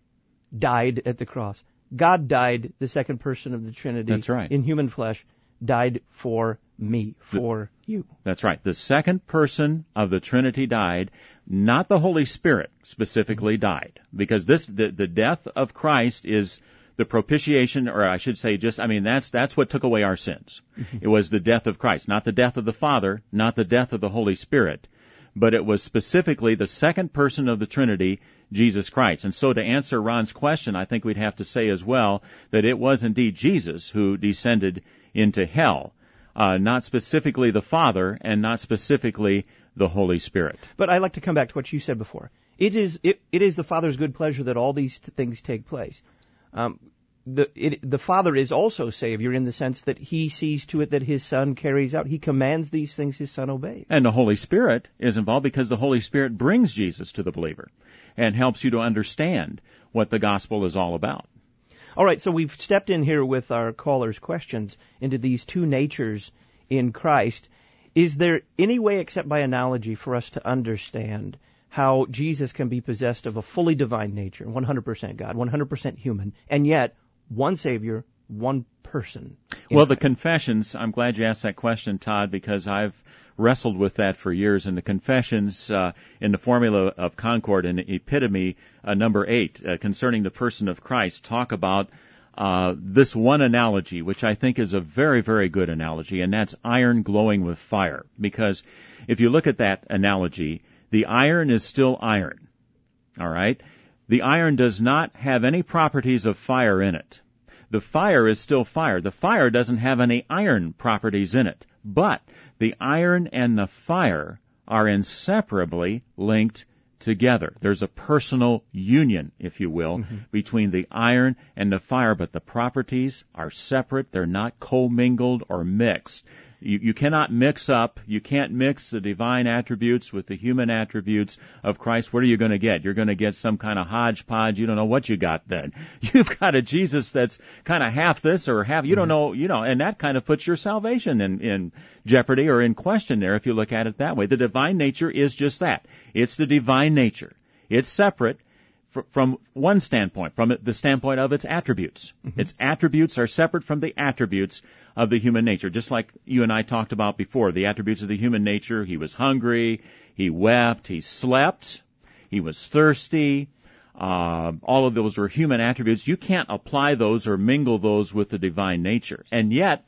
Speaker 1: died at the cross. God died, the second person of the Trinity.
Speaker 2: That's right.
Speaker 1: In human flesh, died for me, for the, you.
Speaker 2: That's right. The second person of the Trinity died, not the Holy Spirit specifically died, because this the, the death of Christ is the propitiation, or I should say just, I mean, that's that's what took away our sins. Mm-hmm. It was the death of Christ, not the death of the Father, not the death of the Holy Spirit, but it was specifically the second person of the Trinity, Jesus Christ. And so to answer Ron's question, I think we'd have to say as well that it was indeed Jesus who descended into hell, uh, not specifically the Father and not specifically the Holy Spirit.
Speaker 1: But I'd like to come back to what you said before. It is it, it is the Father's good pleasure that all these t- things take place. Um, the it, the Father is also Savior in the sense that He sees to it that His Son carries out. He commands these things His Son obeys.
Speaker 2: And the Holy Spirit is involved because the Holy Spirit brings Jesus to the believer and helps you to understand what the gospel is all about.
Speaker 1: All right, so we've stepped in here with our callers' questions into these two natures in Christ. Is there any way except by analogy for us to understand how Jesus can be possessed of a fully divine nature, one hundred percent God, one hundred percent human, and yet one Savior, one person?
Speaker 2: Well, the Confessions, I'm glad you asked that question, Todd, because I've wrestled with that for years. And the Confessions, uh, in the Formula of Concord and Epitome uh, number eight, uh, concerning the person of Christ, talk about uh, this one analogy, which I think is a very, very good analogy, and that's iron glowing with fire. Because if you look at that analogy, the iron is still iron, all right? The iron does not have any properties of fire in it. The fire is still fire. The fire doesn't have any iron properties in it. But the iron and the fire are inseparably linked together. There's a personal union, if you will, mm-hmm. between the iron and the fire, but the properties are separate. They're not commingled or mixed. You, you cannot mix up, you can't mix the divine attributes with the human attributes of Christ. What are you going to get? You're going to get some kind of hodgepodge. You don't know what you got then. You've got a Jesus that's kind of half this or half, you mm-hmm. don't know, you know, and that kind of puts your salvation in, in jeopardy or in question there if you look at it that way. The divine nature is just that. It's the divine nature. It's separate from one standpoint, from the standpoint of its attributes. Mm-hmm. Its attributes are separate from the attributes of the human nature. Just like you and I talked about before, the attributes of the human nature, he was hungry, he wept, he slept, he was thirsty. Uh, all of those were human attributes. You can't apply those or mingle those with the divine nature. And yet,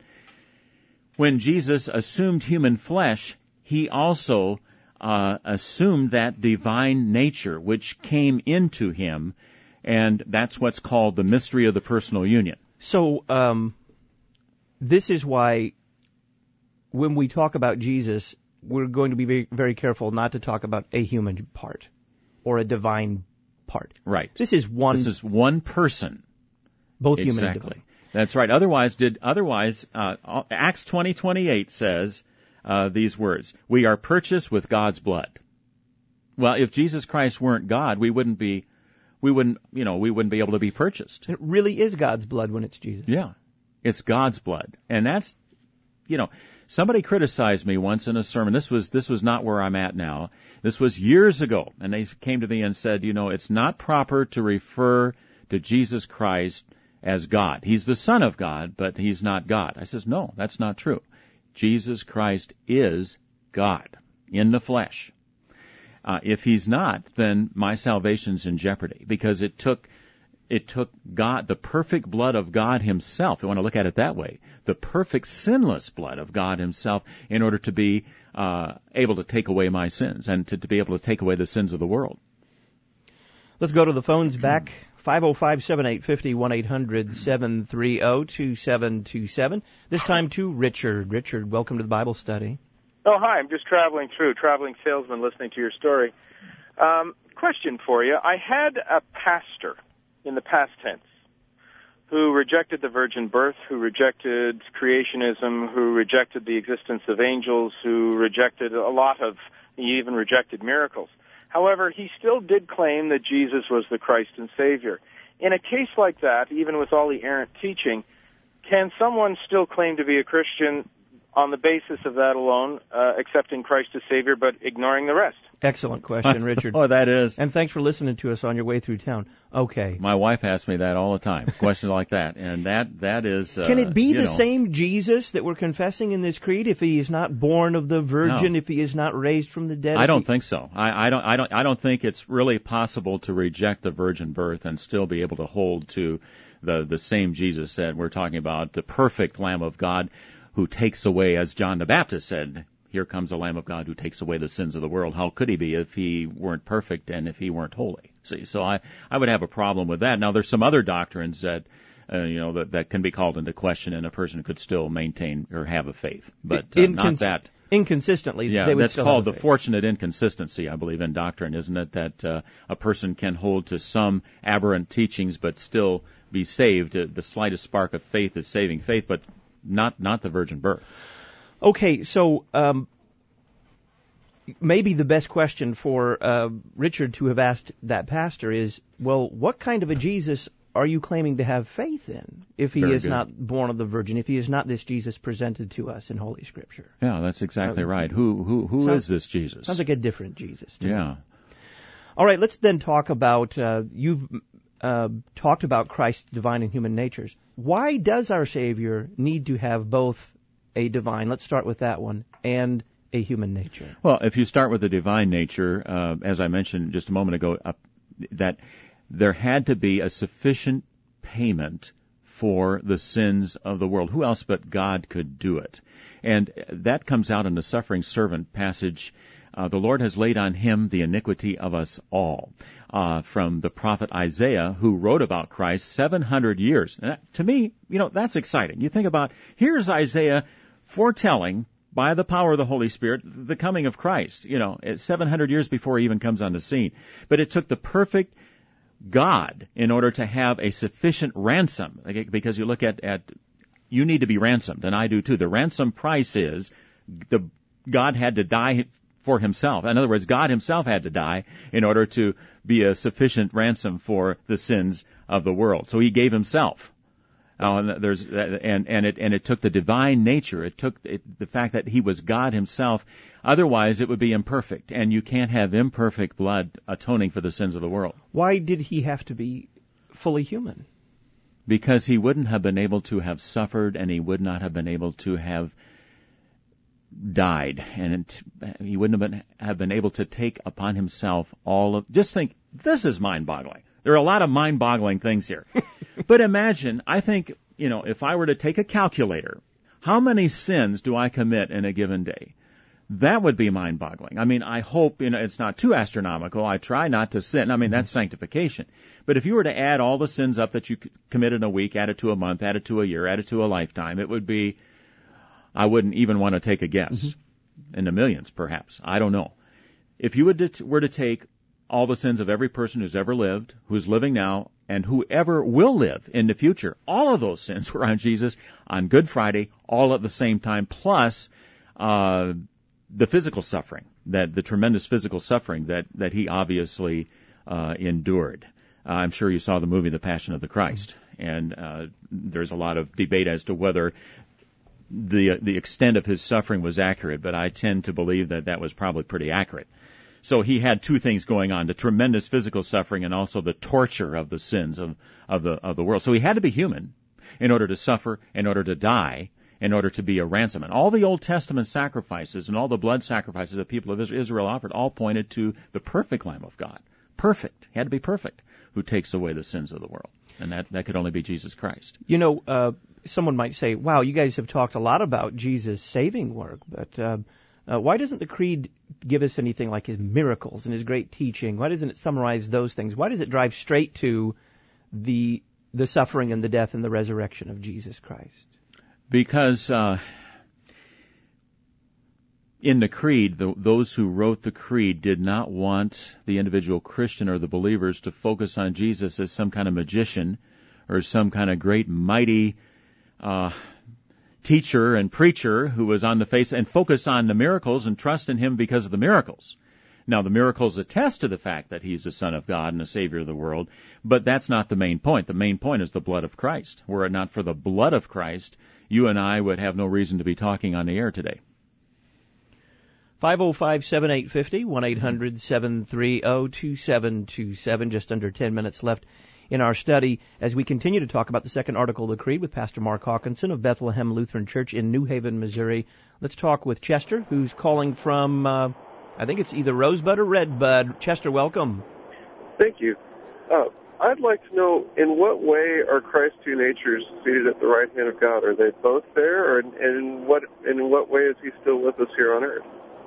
Speaker 2: when Jesus assumed human flesh, he also Uh, assumed that divine nature which came into him, and that's what's called the mystery of the personal union.
Speaker 1: So, um, this is why when we talk about Jesus, we're going to be very, very careful not to talk about a human part or a divine part.
Speaker 2: Right.
Speaker 1: This is one.
Speaker 2: This is one person.
Speaker 1: Both
Speaker 2: exactly.
Speaker 1: human and divine.
Speaker 2: That's right. Otherwise, did otherwise uh, Acts twenty twenty-eight says. Uh, these words, we are purchased with God's blood. Well, if Jesus Christ weren't God, we wouldn't be, we wouldn't, you know, we wouldn't be able to be purchased.
Speaker 1: It really is God's blood when it's Jesus.
Speaker 2: Yeah, it's God's blood. And that's, you know, somebody criticized me once in a sermon. This was, this was not where I'm at now. This was years ago. And they came to me and said, you know, it's not proper to refer to Jesus Christ as God. He's the Son of God, but he's not God. I says, no, that's not true. Jesus Christ is God in the flesh. Uh, if he's not, then my salvation's in jeopardy, because it took it took God, the perfect blood of God himself, you want to look at it that way, the perfect sinless blood of God himself in order to be uh, able to take away my sins and to, to be able to take away the sins of the world.
Speaker 1: Let's go to the phones back. five oh five, seven eight five oh, one eight hundred, seven three zero, two seven two seven. This time to Richard. Richard, welcome to the Bible study.
Speaker 10: Oh, hi. I'm just traveling through, traveling salesman listening to your story. Um, question for you. I had a pastor in the past tense who rejected the virgin birth, who rejected creationism, who rejected the existence of angels, who rejected a lot of, he even rejected miracles. However, he still did claim that Jesus was the Christ and Savior. In a case like that, even with all the errant teaching, can someone still claim to be a Christian on the basis of that alone, uh, accepting Christ as Savior but ignoring the rest?
Speaker 1: Excellent question, Richard.
Speaker 2: Oh, that is.
Speaker 1: And thanks for listening to us on your way through town. Okay.
Speaker 2: My wife asks me that all the time, questions like that. And that that is... Uh,
Speaker 1: Can it be the
Speaker 2: know,
Speaker 1: same Jesus that we're confessing in this creed if he is not born of the Virgin,
Speaker 2: no.
Speaker 1: if he is not raised from the dead?
Speaker 2: I don't
Speaker 1: he...
Speaker 2: think so. I, I don't. I don't. I don't think it's really possible to reject the virgin birth and still be able to hold to the the same Jesus that we're talking about, the perfect Lamb of God, who takes away, as John the Baptist said, here comes the Lamb of God who takes away the sins of the world. How could he be if he weren't perfect and if he weren't holy? See, so I, I would have a problem with that. Now, there's some other doctrines that, uh, you know, that, that can be called into question, and a person could still maintain or have a faith, but uh,
Speaker 1: Incons-
Speaker 2: not that.
Speaker 1: Inconsistently,
Speaker 2: yeah,
Speaker 1: they would
Speaker 2: that's
Speaker 1: still
Speaker 2: called
Speaker 1: have a
Speaker 2: the
Speaker 1: faith.
Speaker 2: fortunate inconsistency, I believe, in doctrine, isn't it? That uh, a person can hold to some aberrant teachings but still be saved. Uh, the slightest spark of faith is saving faith, but not not the virgin birth.
Speaker 1: Okay, so um, maybe the best question for uh, Richard to have asked that pastor is, well, what kind of a Jesus are you claiming to have faith in if he
Speaker 2: Very
Speaker 1: is
Speaker 2: good.
Speaker 1: not born of the Virgin, if he is not this Jesus presented to us in Holy Scripture?
Speaker 2: Yeah, that's exactly
Speaker 1: Uh,
Speaker 2: right. Who who who
Speaker 1: sounds,
Speaker 2: is this Jesus?
Speaker 1: Sounds like a different Jesus to
Speaker 2: yeah.
Speaker 1: me. All right, let's then talk about, uh, you've uh, talked about Christ's divine and human natures. Why does our Savior need to have both a divine, let's start with that one, and a human nature?
Speaker 2: Well, if you start with the divine nature, uh, as I mentioned just a moment ago, uh, that there had to be a sufficient payment for the sins of the world. Who else but God could do it? And that comes out in the suffering servant passage. Uh, the Lord has laid on him the iniquity of us all. Uh, from the prophet Isaiah, who wrote about Christ seven hundred years. And that, to me, you know, that's exciting. You think about, here's Isaiah foretelling by the power of the Holy Spirit the coming of Christ, you know, seven hundred years before he even comes on the scene. But it took the perfect God in order to have a sufficient ransom, because you look at, at you need to be ransomed, and I do too. The ransom price is the God had to die for himself. In other words, God himself had to die in order to be a sufficient ransom for the sins of the world. So he gave himself. Uh, and there's and and it and it took the divine nature. It took it, the fact that he was God himself. Otherwise, it would be imperfect, and you can't have imperfect blood atoning for the sins of the world.
Speaker 1: Why did he have to be fully human?
Speaker 2: Because he wouldn't have been able to have suffered, and he would not have been able to have died, and it, he wouldn't have been have been able to take upon himself all of. Just think, this is mind-boggling. There are a lot of mind-boggling things here. But imagine, I think, you know, if I were to take a calculator, how many sins do I commit in a given day? That would be mind-boggling. I mean, I hope, you know, it's not too astronomical. I try not to sin. I mean, that's sanctification. But if you were to add all the sins up that you commit in a week, add it to a month, add it to a year, add it to a lifetime, it would be, I wouldn't even want to take a guess. Mm-hmm. In the millions, perhaps. I don't know. If you would to, were to take all the sins of every person who's ever lived, who's living now, and whoever will live in the future, all of those sins were on Jesus on Good Friday, all at the same time, plus uh, the physical suffering, that the tremendous physical suffering that, that he obviously uh, endured. Uh, I'm sure you saw the movie The Passion of the Christ, and uh, there's a lot of debate as to whether the the extent of his suffering was accurate, but I tend to believe that that was probably pretty accurate. So he had two things going on, the tremendous physical suffering and also the torture of the sins of, of the of the world. So he had to be human in order to suffer, in order to die, in order to be a ransom. And all the Old Testament sacrifices and all the blood sacrifices that people of Israel offered all pointed to the perfect Lamb of God, perfect, he had to be perfect, who takes away the sins of the world. And that, that could only be Jesus Christ.
Speaker 1: You know, uh, someone might say, wow, you guys have talked a lot about Jesus' saving work, but uh, uh, why doesn't the Creed give us anything like his miracles and his great teaching? Why doesn't it summarize those things? Why does it drive straight to the the suffering and the death and the resurrection of Jesus Christ?
Speaker 2: Because uh, in the Creed, the, those who wrote the Creed did not want the individual Christian or the believers to focus on Jesus as some kind of magician or some kind of great, mighty uh, teacher and preacher who was on the face, and focus on the miracles and trust in him because of the miracles. Now, the miracles attest to the fact that he's the Son of God and the Savior of the world, but that's not the main point. The main point is the blood of Christ. Were it not for the blood of Christ, you and I would have no reason to be talking on the air today.
Speaker 1: five oh five, seven eight five oh, one eight hundred, seven three oh, two seven two seven, just under ten minutes left in our study as we continue to talk about the second article of the Creed with Pastor Mark Hawkinson of Bethlehem Lutheran Church in New Haven, Missouri. Let's talk with Chester, who's calling from, uh, I think it's either Rosebud or Redbud. Chester, welcome.
Speaker 11: Thank you. Uh, I'd like to know, in what way are Christ's two natures seated at the right hand of God? Are they both there, or and in what and in what way is he still with us here on earth?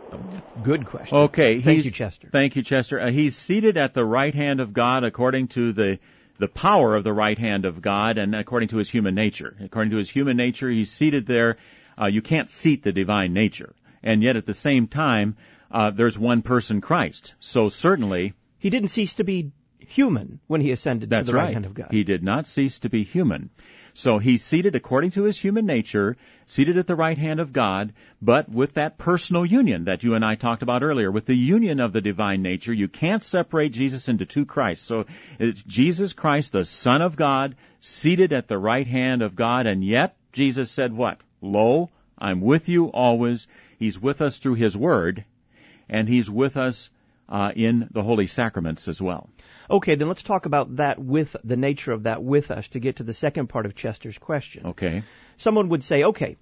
Speaker 1: Good question.
Speaker 2: Okay.
Speaker 1: Thank you, Chester.
Speaker 2: Thank you, Chester. Uh, he's seated at the right hand of God according to the the power of the right hand of God and according to his human nature. According to his human nature, he's seated there. Uh, you can't seat the divine nature. And yet at the same time, uh, there's one person, Christ. So certainly...
Speaker 1: He didn't cease to be human when he ascended
Speaker 2: That's
Speaker 1: to the right,
Speaker 2: right
Speaker 1: hand of God.
Speaker 2: He did not cease to be human. So he's seated according to his human nature, seated at the right hand of God, but with that personal union that you and I talked about earlier, with the union of the divine nature. You can't separate Jesus into two Christs. So it's Jesus Christ, the Son of God, seated at the right hand of God, and yet Jesus said what? Lo, I'm with you always. He's with us through his word, and he's with us uh, in the holy sacraments as well.
Speaker 1: Okay, then let's talk about that with the nature of that with us to get to the second part of Chester's question.
Speaker 2: Okay.
Speaker 1: Someone would say, okay,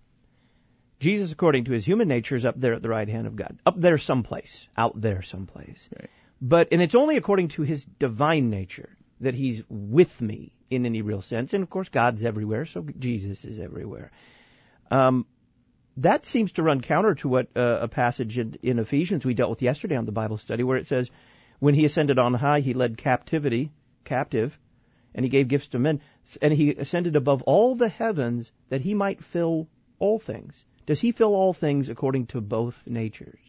Speaker 1: Jesus, according to his human nature, is up there at the right hand of God. Up there someplace. Out there someplace.
Speaker 2: Right.
Speaker 1: But, and it's only according to his divine nature that he's with me in any real sense. And of course, God's everywhere, so Jesus is everywhere. Um, that seems to run counter to what uh, a passage in, in Ephesians we dealt with yesterday on the Bible study, where it says, when he ascended on high, he led captivity, captive, and he gave gifts to men, and he ascended above all the heavens that he might fill all things. Does he fill all things according to both natures?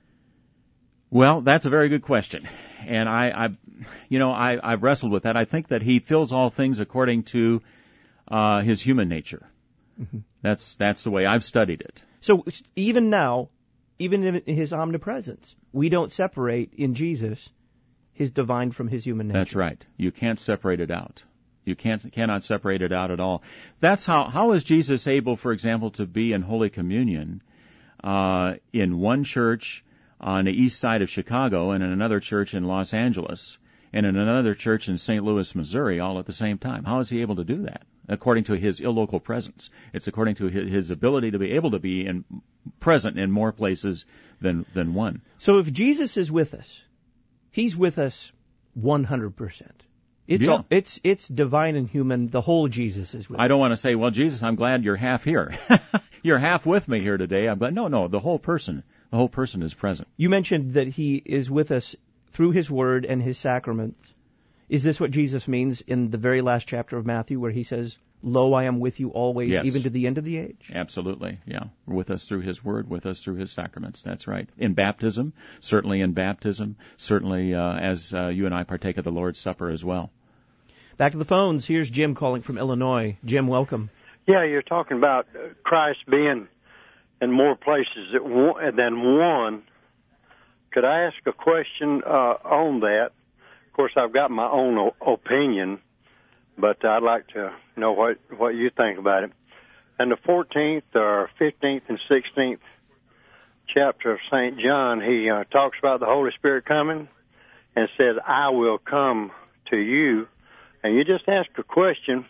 Speaker 2: Well, that's a very good question. And I, I you know, I, I've wrestled with that. I think that he fills all things according to uh, his human nature. Mm-hmm. That's that's the way I've studied it.
Speaker 1: So even now, even in his omnipresence, we don't separate in Jesus his divine from his human nature.
Speaker 2: That's right. You can't separate it out. You can't cannot separate it out at all. That's how how is Jesus able, for example, to be in Holy Communion uh, in one church on the east side of Chicago and in another church in Los Angeles and in another church in Saint Louis, Missouri, all at the same time? How is he able to do that? According to his illocal presence. It's according to his, his ability to be able to be in, present in more places than than one.
Speaker 1: So if Jesus is with us, he's with us one hundred percent. It's
Speaker 2: yeah.
Speaker 1: all, it's it's divine and human. The whole Jesus is with us.
Speaker 2: I don't want to say, well, Jesus, I'm glad you're half here. You're half with me here today. I'm glad. No, no, the whole person, the whole person is present.
Speaker 1: You mentioned that he is with us through his word and his sacraments. Is this what Jesus means in the very last chapter of Matthew where he says, lo, I am with you always,
Speaker 2: yes.
Speaker 1: even to the end of the age?
Speaker 2: Absolutely, yeah. With us through his word, with us through his sacraments. That's right. In baptism, certainly in baptism, certainly uh, as uh, you and I partake of the Lord's Supper as well.
Speaker 1: Back to the phones. Here's Jim calling from Illinois. Jim, welcome.
Speaker 12: Yeah, you're talking about Christ being in more places than one. Could I ask a question uh, on that? Of course, I've got my own o- opinion, but I'd like to know what, what you think about it. In the fourteenth or fifteenth and sixteenth chapter of Saint John, he uh, talks about the Holy Spirit coming and says, I will come to you. And you just ask a question,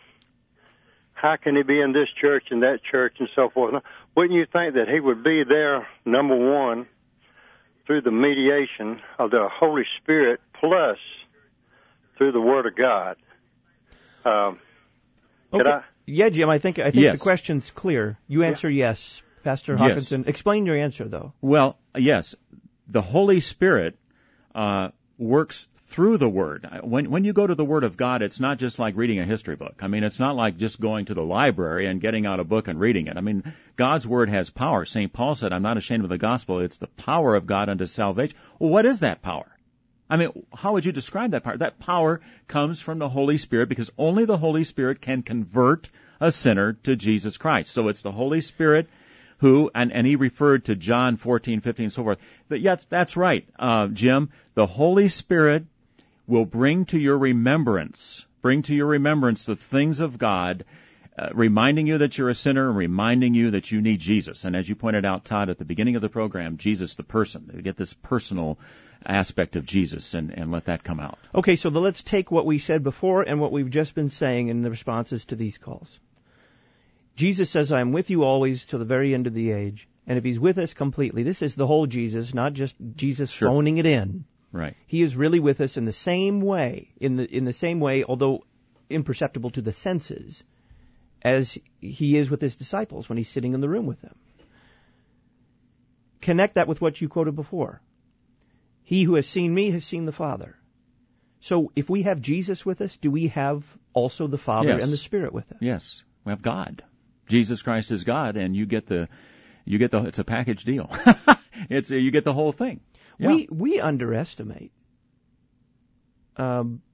Speaker 12: how can he be in this church and that church and so forth? Wouldn't you think that he would be there, number one, through the mediation of the Holy Spirit plus through the Word of God. Um, could
Speaker 1: okay.
Speaker 12: I?
Speaker 1: Yeah, Jim, I think I think
Speaker 2: yes.
Speaker 1: the question's clear. You answer yes, yes Pastor Hawkinson.
Speaker 2: Yes.
Speaker 1: Explain your answer, though.
Speaker 2: Well, yes, the Holy Spirit uh, works through the Word. When when you go to the Word of God, it's not just like reading a history book. I mean, it's not like just going to the library and getting out a book and reading it. I mean, God's Word has power. Saint Paul said, I'm not ashamed of the gospel. It's the power of God unto salvation. Well, what is that power? I mean, how would you describe that power? That power comes from the Holy Spirit, because only the Holy Spirit can convert a sinner to Jesus Christ. So it's the Holy Spirit who, and, and he referred to John fourteen, fifteen, and so forth. But yes, that's right, uh, Jim. The Holy Spirit will bring to your remembrance, bring to your remembrance the things of God, uh, reminding you that you're a sinner and reminding you that you need Jesus. And as you pointed out, Todd, at the beginning of the program, Jesus the person. You get this personal aspect of Jesus, and, and let that come out.
Speaker 1: Okay, so the, let's take what we said before and what we've just been saying in the responses to these calls. Jesus says, I am with you always till the very end of the age. And if he's with us completely, this is the whole Jesus, not just Jesus
Speaker 2: Sure.
Speaker 1: phoning it in.
Speaker 2: Right.
Speaker 1: He is really with us in the same way, in the in the same way, although imperceptible to the senses, as he is with his disciples when he's sitting in the room with them. Connect that with what you quoted before. He who has seen me has seen the Father. So if we have Jesus with us, do we have also the Father
Speaker 2: Yes.
Speaker 1: and the Spirit with us?
Speaker 2: Yes, we have God. Jesus Christ is God, and you get the, you get the. It's a package deal. it's a, you get the whole thing. Yeah.
Speaker 1: We we underestimate um,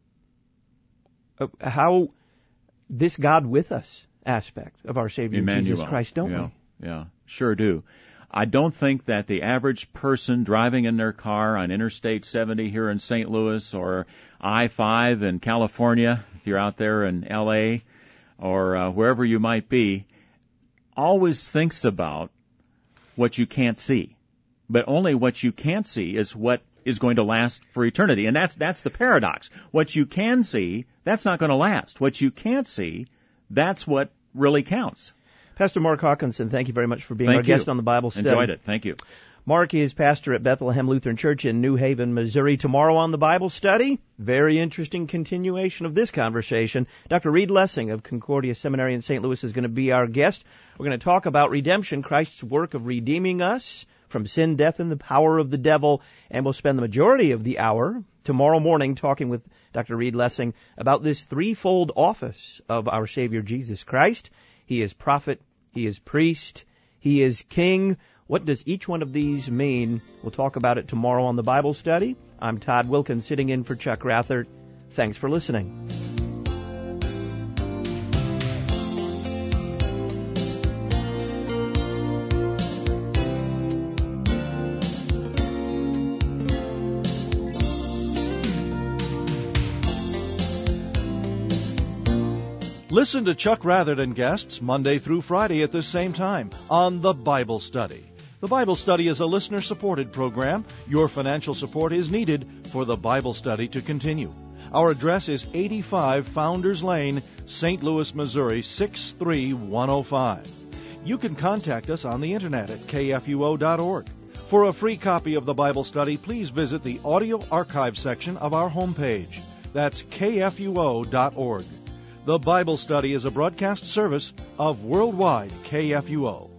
Speaker 1: how this God with us aspect of our Savior
Speaker 2: Emmanuel.
Speaker 1: Jesus Christ, don't
Speaker 2: yeah.
Speaker 1: we?
Speaker 2: Yeah, sure do. I don't think that the average person driving in their car on Interstate seventy here in Saint Louis, or I five in California, if you're out there in L A, or uh, wherever you might be, always thinks about what you can't see. But only what you can't see is what is going to last for eternity. And that's that's the paradox. What you can see, that's not going to last. What you can't see, that's what really counts.
Speaker 1: Pastor Mark Hawkinson, thank you very much for being
Speaker 2: Thank
Speaker 1: our
Speaker 2: you.
Speaker 1: guest on the Bible Study.
Speaker 2: Enjoyed it. Thank you.
Speaker 1: Mark is pastor at Bethlehem Lutheran Church in New Haven, Missouri. Tomorrow on the Bible Study, very interesting continuation of this conversation. Doctor Reed Lessing of Concordia Seminary in Saint Louis is going to be our guest. We're going to talk about redemption, Christ's work of redeeming us from sin, death, and the power of the devil. And we'll spend the majority of the hour tomorrow morning talking with Doctor Reed Lessing about this threefold office of our Savior Jesus Christ. He is prophet, he is priest, he is king. What does each one of these mean? We'll talk about it tomorrow on the Bible Study. I'm Todd Wilkins, sitting in for Chuck Rathert. Thanks for listening.
Speaker 6: Listen to Chuck Rathert and guests Monday through Friday at this same time on The Bible Study. The Bible Study is a listener-supported program. Your financial support is needed for The Bible Study to continue. Our address is eighty-five Founders Lane, Saint Louis, Missouri, six three one oh five. You can contact us on the internet at K F U O dot org. For a free copy of The Bible Study, please visit the audio archive section of our homepage. That's K F U O dot org. The Bible Study is a broadcast service of Worldwide K F U O.